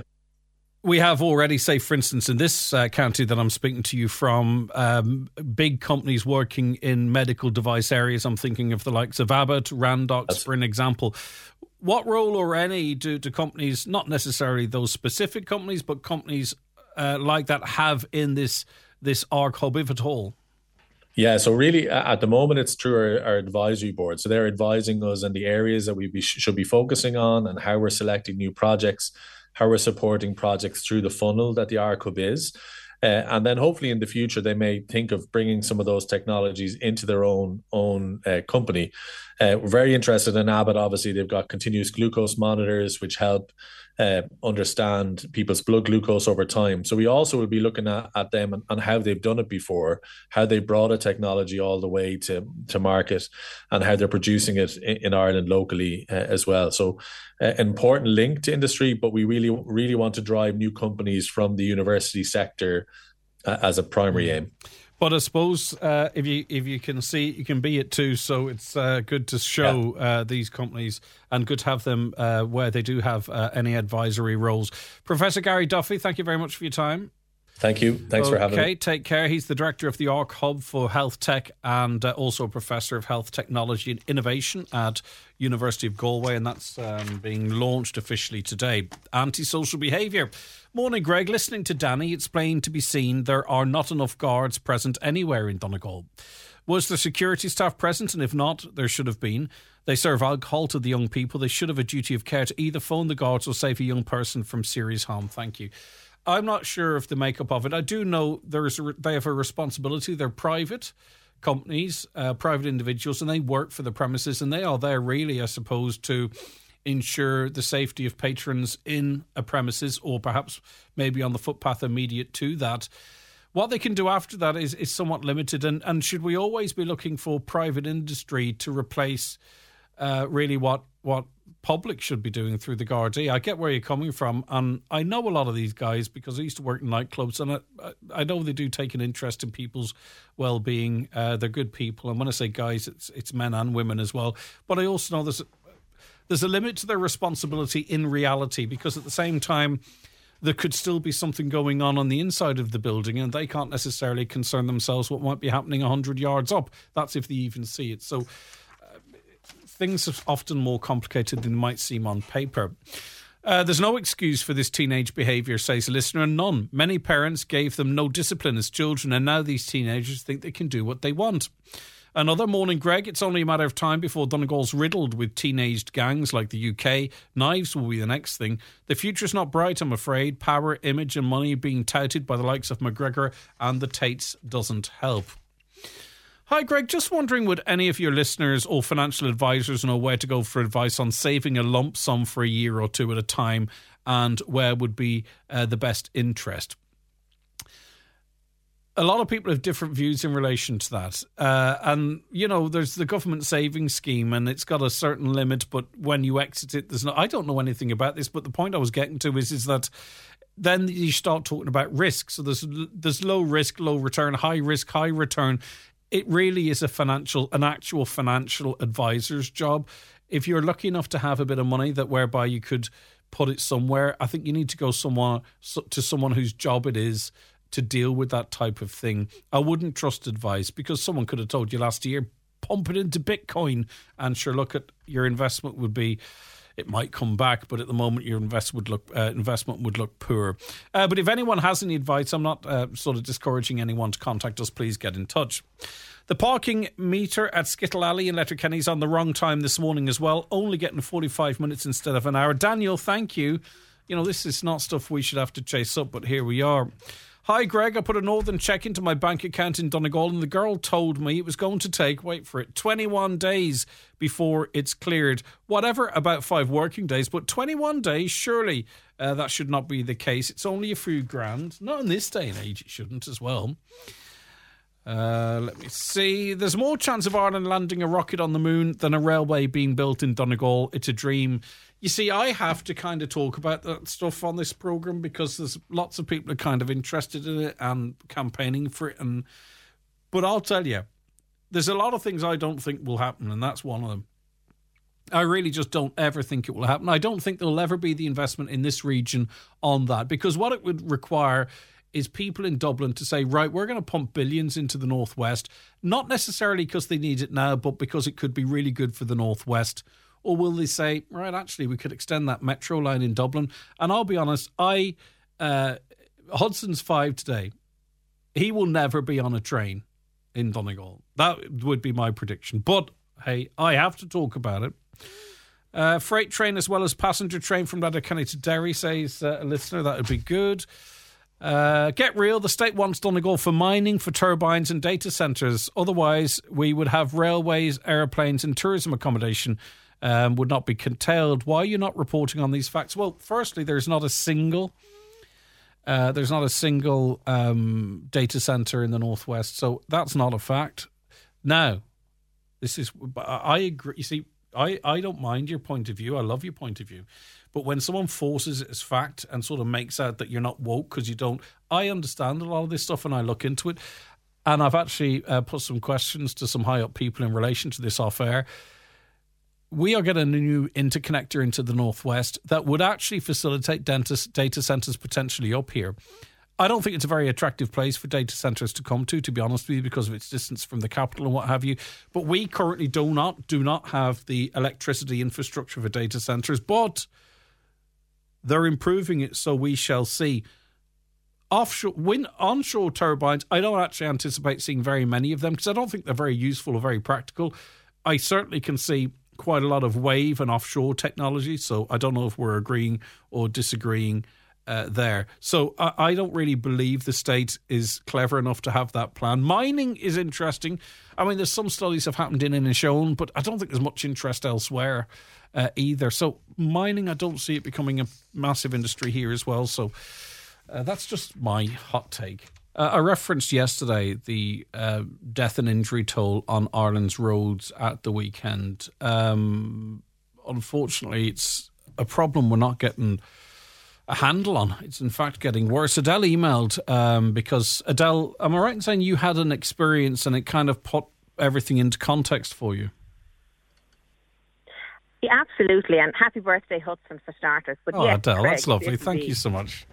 We have already, say, for instance, in this uh, county that I'm speaking to you from, um, big companies working in medical device areas. I'm thinking of the likes of Abbott, Randox, That's- for an example. What role or any do, do companies, not necessarily those specific companies, but companies uh, like that have in this this R C Hub, if at all? Yeah, so really at the moment it's through our, our advisory board. So they're advising us on the areas that we be, should be focusing on and how we're selecting new projects, how we're supporting projects through the funnel that the R C Hub is. Uh, and then hopefully in the future, they may think of bringing some of those technologies into their own own uh, company. Uh, we're very interested in Abbott. Obviously, they've got continuous glucose monitors, which help uh, understand people's blood glucose over time. So we also will be looking at, at them and, and how they've done it before, how they brought a technology all the way to, to market and how they're producing it in, in Ireland locally uh, as well. So uh, an important link to industry, but we really, really want to drive new companies from the university sector uh, as a primary aim. But I suppose uh, if you if you can see it, you can be it too. So it's uh, good to show yeah. uh, these companies and good to have them uh, where they do have uh, any advisory roles. Professor Gary Duffy, thank you very much for your time. Thank you. Thanks okay, for having me. Okay, take care. He's the director of the Arc Hub for Health Tech and uh, also a professor of health technology and innovation at University of Galway, and that's um, being launched officially today. Antisocial behaviour. Morning, Greg. Listening to Danny, it's plain to be seen there are not enough guards present anywhere in Donegal. Was the security staff present? And if not, there should have been. They serve alcohol to the young people. They should have a duty of care to either phone the guards or save a young person from serious harm. Thank you. I'm not sure of the makeup of it. I do know there's a, they have a responsibility. They're private companies, uh, private individuals, and they work for the premises, and they are there really, I suppose, to ensure the safety of patrons in a premises or perhaps maybe on the footpath immediate to that. What they can do after that is, is somewhat limited, and, and should we always be looking for private industry to replace uh, really what what public should be doing through the Gardaí? I get where you're coming from, and I know a lot of these guys because I used to work in nightclubs, and I, I know they do take an interest in people's well-being. Uh, they're good people, and when I say guys, it's it's men and women as well. But I also know there's there's a limit to their responsibility in reality, because at the same time there could still be something going on on the inside of the building, and they can't necessarily concern themselves what might be happening one hundred yards up. That's if they even see it. So things are often more complicated than they might seem on paper. Uh, there's no excuse for this teenage behaviour, says a listener, and none. Many parents gave them no discipline as children, and now these teenagers think they can do what they want. Another morning, Greg. It's only a matter of time before Donegal's riddled with teenaged gangs like the U K. Knives will be the next thing. The future's not bright, I'm afraid. Power, image and money being touted by the likes of McGregor and the Tates doesn't help. Hi, Greg. Just wondering, would any of your listeners or financial advisors know where to go for advice on saving a lump sum for a year or two at a time, and where would be uh, the best interest? A lot of people have different views in relation to that. Uh, and, you know, there's the government savings scheme, and it's got a certain limit, but when you exit it, there's no... I don't know anything about this, but the point I was getting to is, is that then you start talking about risk. So there's there's low risk, low return, high risk, high return. It really is a financial, an actual financial advisor's job. If you're lucky enough to have a bit of money that whereby you could put it somewhere, I think you need to go someone to someone whose job it is to deal with that type of thing. I wouldn't trust advice, because someone could have told you last year, pump it into Bitcoin, and sure, look at your investment would be, it might come back, but at the moment your invest would look, uh, investment would look poor. Uh, but if anyone has any advice, I'm not uh, sort of discouraging anyone to contact us, please get in touch. The parking meter at Skittle Alley in Letterkenny is on the wrong time this morning as well, only getting forty-five minutes instead of an hour. Daniel, thank you. You know, this is not stuff we should have to chase up, but here we are. Hi, Greg. I put a northern check into my bank account in Donegal, and the girl told me it was going to take, wait for it, twenty-one days before it's cleared. Whatever, about five working days, but twenty-one days, surely uh, that should not be the case. It's only a few grand. Not in this day and age, it shouldn't as well. Uh, let me see. There's more chance of Ireland landing a rocket on the moon than a railway being built in Donegal. It's a dream. You see, I have to kind of talk about that stuff on this programme because there's lots of people are kind of interested in it and campaigning for it. And But I'll tell you, there's a lot of things I don't think will happen, and that's one of them. I really just don't ever think it will happen. I don't think there'll ever be the investment in this region on that, because what it would require is people in Dublin to say, right, we're going to pump billions into the Northwest, not necessarily because they need it now, but because it could be really good for the Northwest. Or will they say, right, actually, we could extend that metro line in Dublin? And I'll be honest, I uh, Hudson's five today, he will never be on a train in Donegal. That would be my prediction. But, hey, I have to talk about it. Uh, freight train as well as passenger train from Letterkenny to Derry, says uh, a listener. That would be good. Uh, get real. The state wants Donegal for mining, for turbines and data centres. Otherwise, we would have railways, aeroplanes and tourism accommodation um, would not be curtailed. Why are you not reporting on these facts? Well, firstly, there's not a single uh, there's not a single um, data centre in the Northwest, so that's not a fact. Now, this is I agree. You see, I, I don't mind your point of view. I love your point of view. But when someone forces it as fact and sort of makes out that you're not woke because you don't, I understand a lot of this stuff and I look into it. and I've actually uh, put some questions to some high up people in relation to this off air. We are getting a new interconnector into the northwest that would actually facilitate dentist, data centres potentially up here. I don't think it's a very attractive place for data centres to come to, to be honest with you, because of its distance from the capital and what have you. But we currently do not do not have the electricity infrastructure for data centres, but they're improving it, so we shall see. Offshore, wind, onshore turbines, I don't actually anticipate seeing very many of them because I don't think they're very useful or very practical. I certainly can see quite a lot of wave and offshore technology, so I don't know if we're agreeing or disagreeing uh, there. So I, I don't really believe the state is clever enough to have that plan. Mining is interesting. I mean, there's some studies have happened in Inishowen, but I don't think there's much interest elsewhere uh, either. So mining, I don't see it becoming a massive industry here as well. So uh, that's just my hot take. Uh, I referenced yesterday the uh, death and injury toll on Ireland's roads at the weekend. Um, unfortunately, it's a problem we're not getting a handle on. It's in fact getting worse. Adele emailed um, because, Adele, am I right in saying you had an experience and it kind of put everything into context for you? Yeah, absolutely. And happy birthday, Hudson, for starters. But oh, yes, Adele, Craig, that's lovely. Thank indeed. you so much.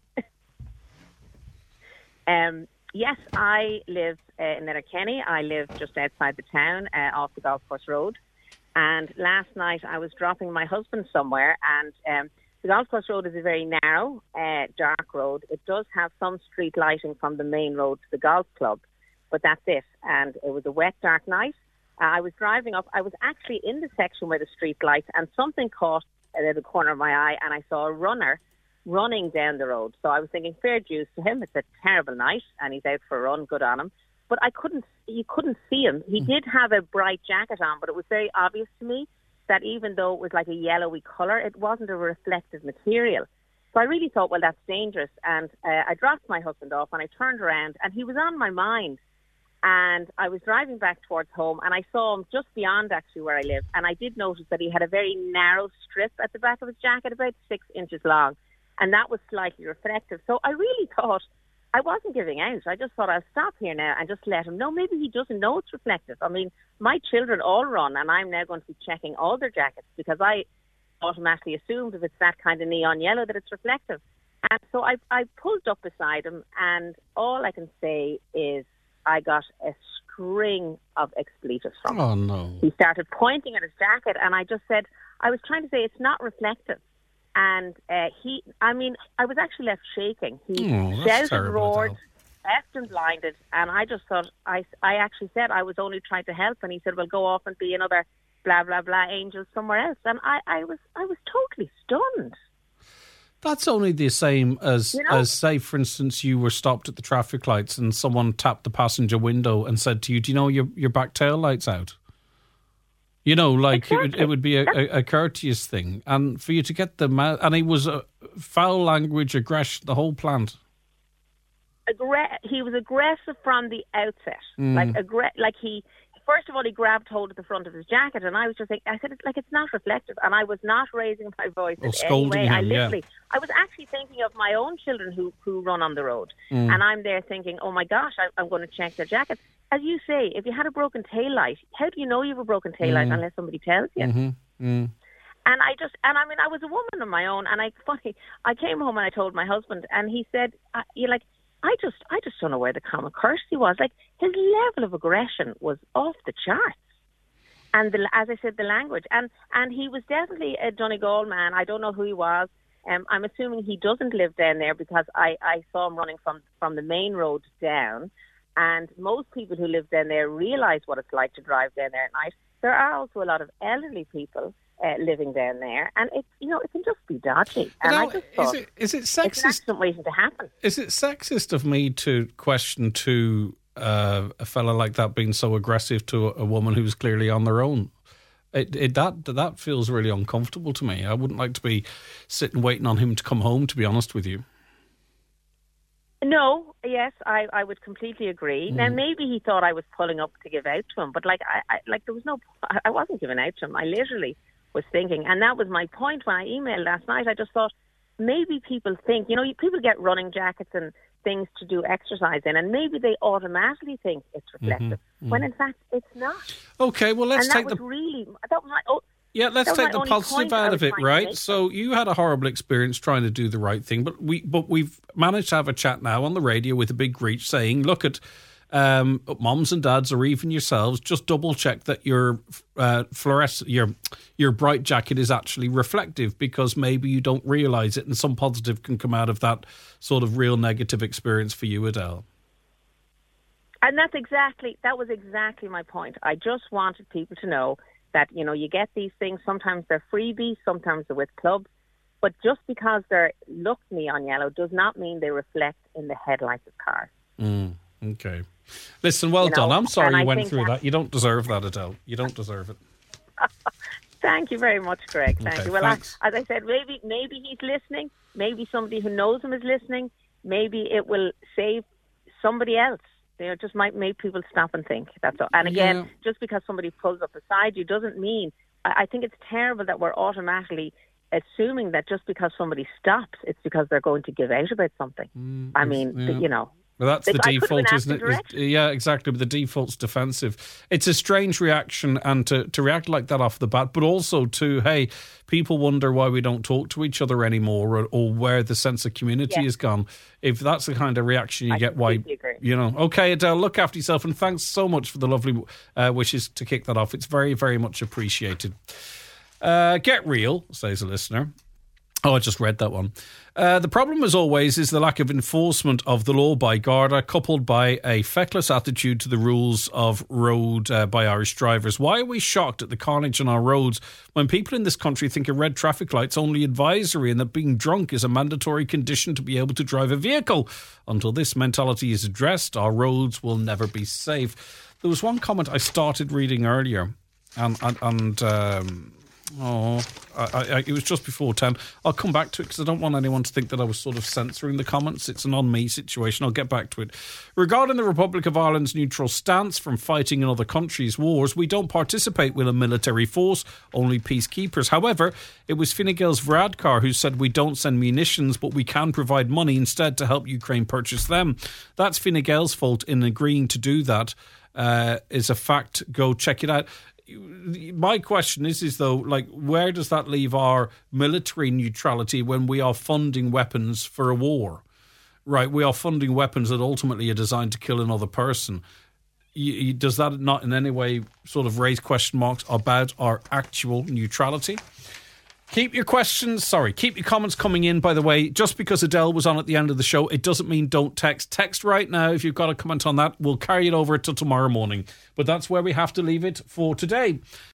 Um, yes, I live uh, in Letterkenny. I live just outside the town, uh, off the Golf Course Road. And last night I was dropping my husband somewhere, and um, the Golf Course Road is a very narrow, uh, dark road. It does have some street lighting from the main road to the golf club, but that's it. And it was a wet, dark night. Uh, I was driving up. I was actually in the section where the street lights, and something caught at the corner of my eye, and I saw a runner running down the road. So I was thinking, fair dues to him. It's a terrible night and he's out for a run. Good on him. But I couldn't, you couldn't see him. He mm. did have a bright jacket on, but it was very obvious to me that even though it was like a yellowy colour, it wasn't a reflective material. So I really thought, well, that's dangerous. And uh, I dropped my husband off and I turned around and he was on my mind. And I was driving back towards home and I saw him just beyond actually where I live. And I did notice that he had a very narrow strip at the back of his jacket, about six inches long. And that was slightly reflective. So I really thought, I wasn't giving out. I just thought I'll stop here now and just let him know. Maybe he doesn't know it's reflective. I mean, my children all run and I'm now going to be checking all their jackets because I automatically assumed if it's that kind of neon yellow that it's reflective. And so I, I pulled up beside him and all I can say is I got a string of expletives from him. Oh, no. He started pointing at his jacket and I just said, I was trying to say it's not reflective. And uh, he, I mean, I was actually left shaking. He oh, shouted, roared, left and blinded. And I just thought, I, I actually said I was only trying to help. And he said, well, go off and be another blah, blah, blah angel somewhere else. And I, I was I was totally stunned. That's only the same as, you know? as, say, for instance, you were stopped at the traffic lights and someone tapped the passenger window and said to you, do you know your, your back tail light's out? You know, like exactly. it, would, it would be a, a, a courteous thing. And for you to get the... Ma- and it was a foul language, aggression, the whole plant. Aggre- he was aggressive from the outset. Mm. Like, aggre- like he... First of all, he grabbed hold of the front of his jacket, and I was just like, I said, it's like, it's not reflective. And I was not raising my voice oh, in scolding any way. him, I literally, yeah. I was actually thinking of my own children who, who run on the road. Mm. And I'm there thinking, oh my gosh, I, I'm going to check their jackets. As you say, if you had a broken taillight, how do you know you have a broken taillight mm. unless somebody tells you? Mm-hmm. Mm. And I just, and I mean, I was a woman of my own, and I, funny, I came home and I told my husband, and he said, uh, you're like, I just, I just don't know where the common courtesy was. Like, his level of aggression was off the charts. And the, as I said, the language. And and he was definitely a Donegal man. I don't know who he was. Um, I'm assuming he doesn't live down there because I, I saw him running from, from the main road down. And most people who live down there realise what it's like to drive down there at night. There are also a lot of elderly people uh, living down there. And, it, you know, it can just be dodgy. And now, I just thought, is it, is it sexist? It's an accident waiting to happen. Is it sexist of me to question to... Uh, a fella like that being so aggressive to a, a woman who's clearly on their own? It, it that that feels really uncomfortable to me. I wouldn't like to be sitting waiting on him to come home, to be honest with you. No, yes, I, I would completely agree. Mm. Now, maybe he thought I was pulling up to give out to him, but like I, I like there was no, I wasn't giving out to him. I literally was thinking, and that was my point when I emailed last night. I just thought, maybe people think, you know, people get running jackets and things to do exercise in, and maybe they automatically think it's reflective, mm-hmm. when in fact it's not. Okay, well, let's and take that the... was really, that was my, oh, Yeah, let's take the positive out of it, right? So you had a horrible experience trying to do the right thing, but we but we've managed to have a chat now on the radio with a big reach saying, look at um, moms and dads, or even yourselves, just double check that your uh, fluorescent, your your bright jacket is actually reflective, because maybe you don't realise it, and some positive can come out of that sort of real negative experience for you, Adele. And that's exactly that was exactly my point. I just wanted people to know that, you know, you get these things, sometimes they're freebies, sometimes they're with clubs, but just because they're look neon yellow does not mean they reflect in the headlights of cars. Mm, okay. Listen, well you know, done. I'm sorry you went through that, that. You don't deserve that, Adele. You don't deserve it. Thank you very much, Greg. Thank okay, you. Well, I, as I said, maybe maybe he's listening. Maybe somebody who knows him is listening. Maybe it will save somebody else. You know, it just might make people stop and think. That's all. And again, yeah. just because somebody pulls up beside you doesn't mean. I, I think it's terrible that we're automatically assuming that just because somebody stops, it's because they're going to give out about something. Mm, I mean, yeah. you know. Well, that's the default, isn't it? Yeah, exactly. But the default's defensive. It's a strange reaction, and to, to react like that off the bat, but also to, hey, people wonder why we don't talk to each other anymore, or, or where the sense of community yeah. has gone. If that's the kind of reaction you I get, why, agree. you know. Okay, Adele, look after yourself, and thanks so much for the lovely uh, wishes to kick that off. It's very, very much appreciated. Uh, get real, says a listener. Oh, I just read that one. Uh, the problem, as always, is the lack of enforcement of the law by Garda, coupled by a feckless attitude to the rules of road uh, by Irish drivers. Why are we shocked at the carnage on our roads when people in this country think a red traffic light's only advisory, and that being drunk is a mandatory condition to be able to drive a vehicle? Until this mentality is addressed, our roads will never be safe. There was one comment I started reading earlier, and... and, and um, Oh, I, I, it was just before ten. I'll come back to it because I don't want anyone to think that I was sort of censoring the comments. It's an on-me situation. I'll get back to it. Regarding the Republic of Ireland's neutral stance from fighting in other countries' wars, we don't participate with a military force, only peacekeepers. However, it was Fine Gael's Varadkar who said we don't send munitions, but we can provide money instead to help Ukraine purchase them. That's Fine Gael's fault in agreeing to do that. Uh, is a fact. Go check it out. My question is, is though, like, where does that leave our military neutrality when we are funding weapons for a war? Right, we are funding weapons that ultimately are designed to kill another person. You, you, does that not in any way sort of raise question marks about our actual neutrality? Keep your questions, sorry, keep your comments coming in, by the way. Just because Adele was on at the end of the show, it doesn't mean don't text. Text right now if you've got a comment on that. We'll carry it over till tomorrow morning. But that's where we have to leave it for today.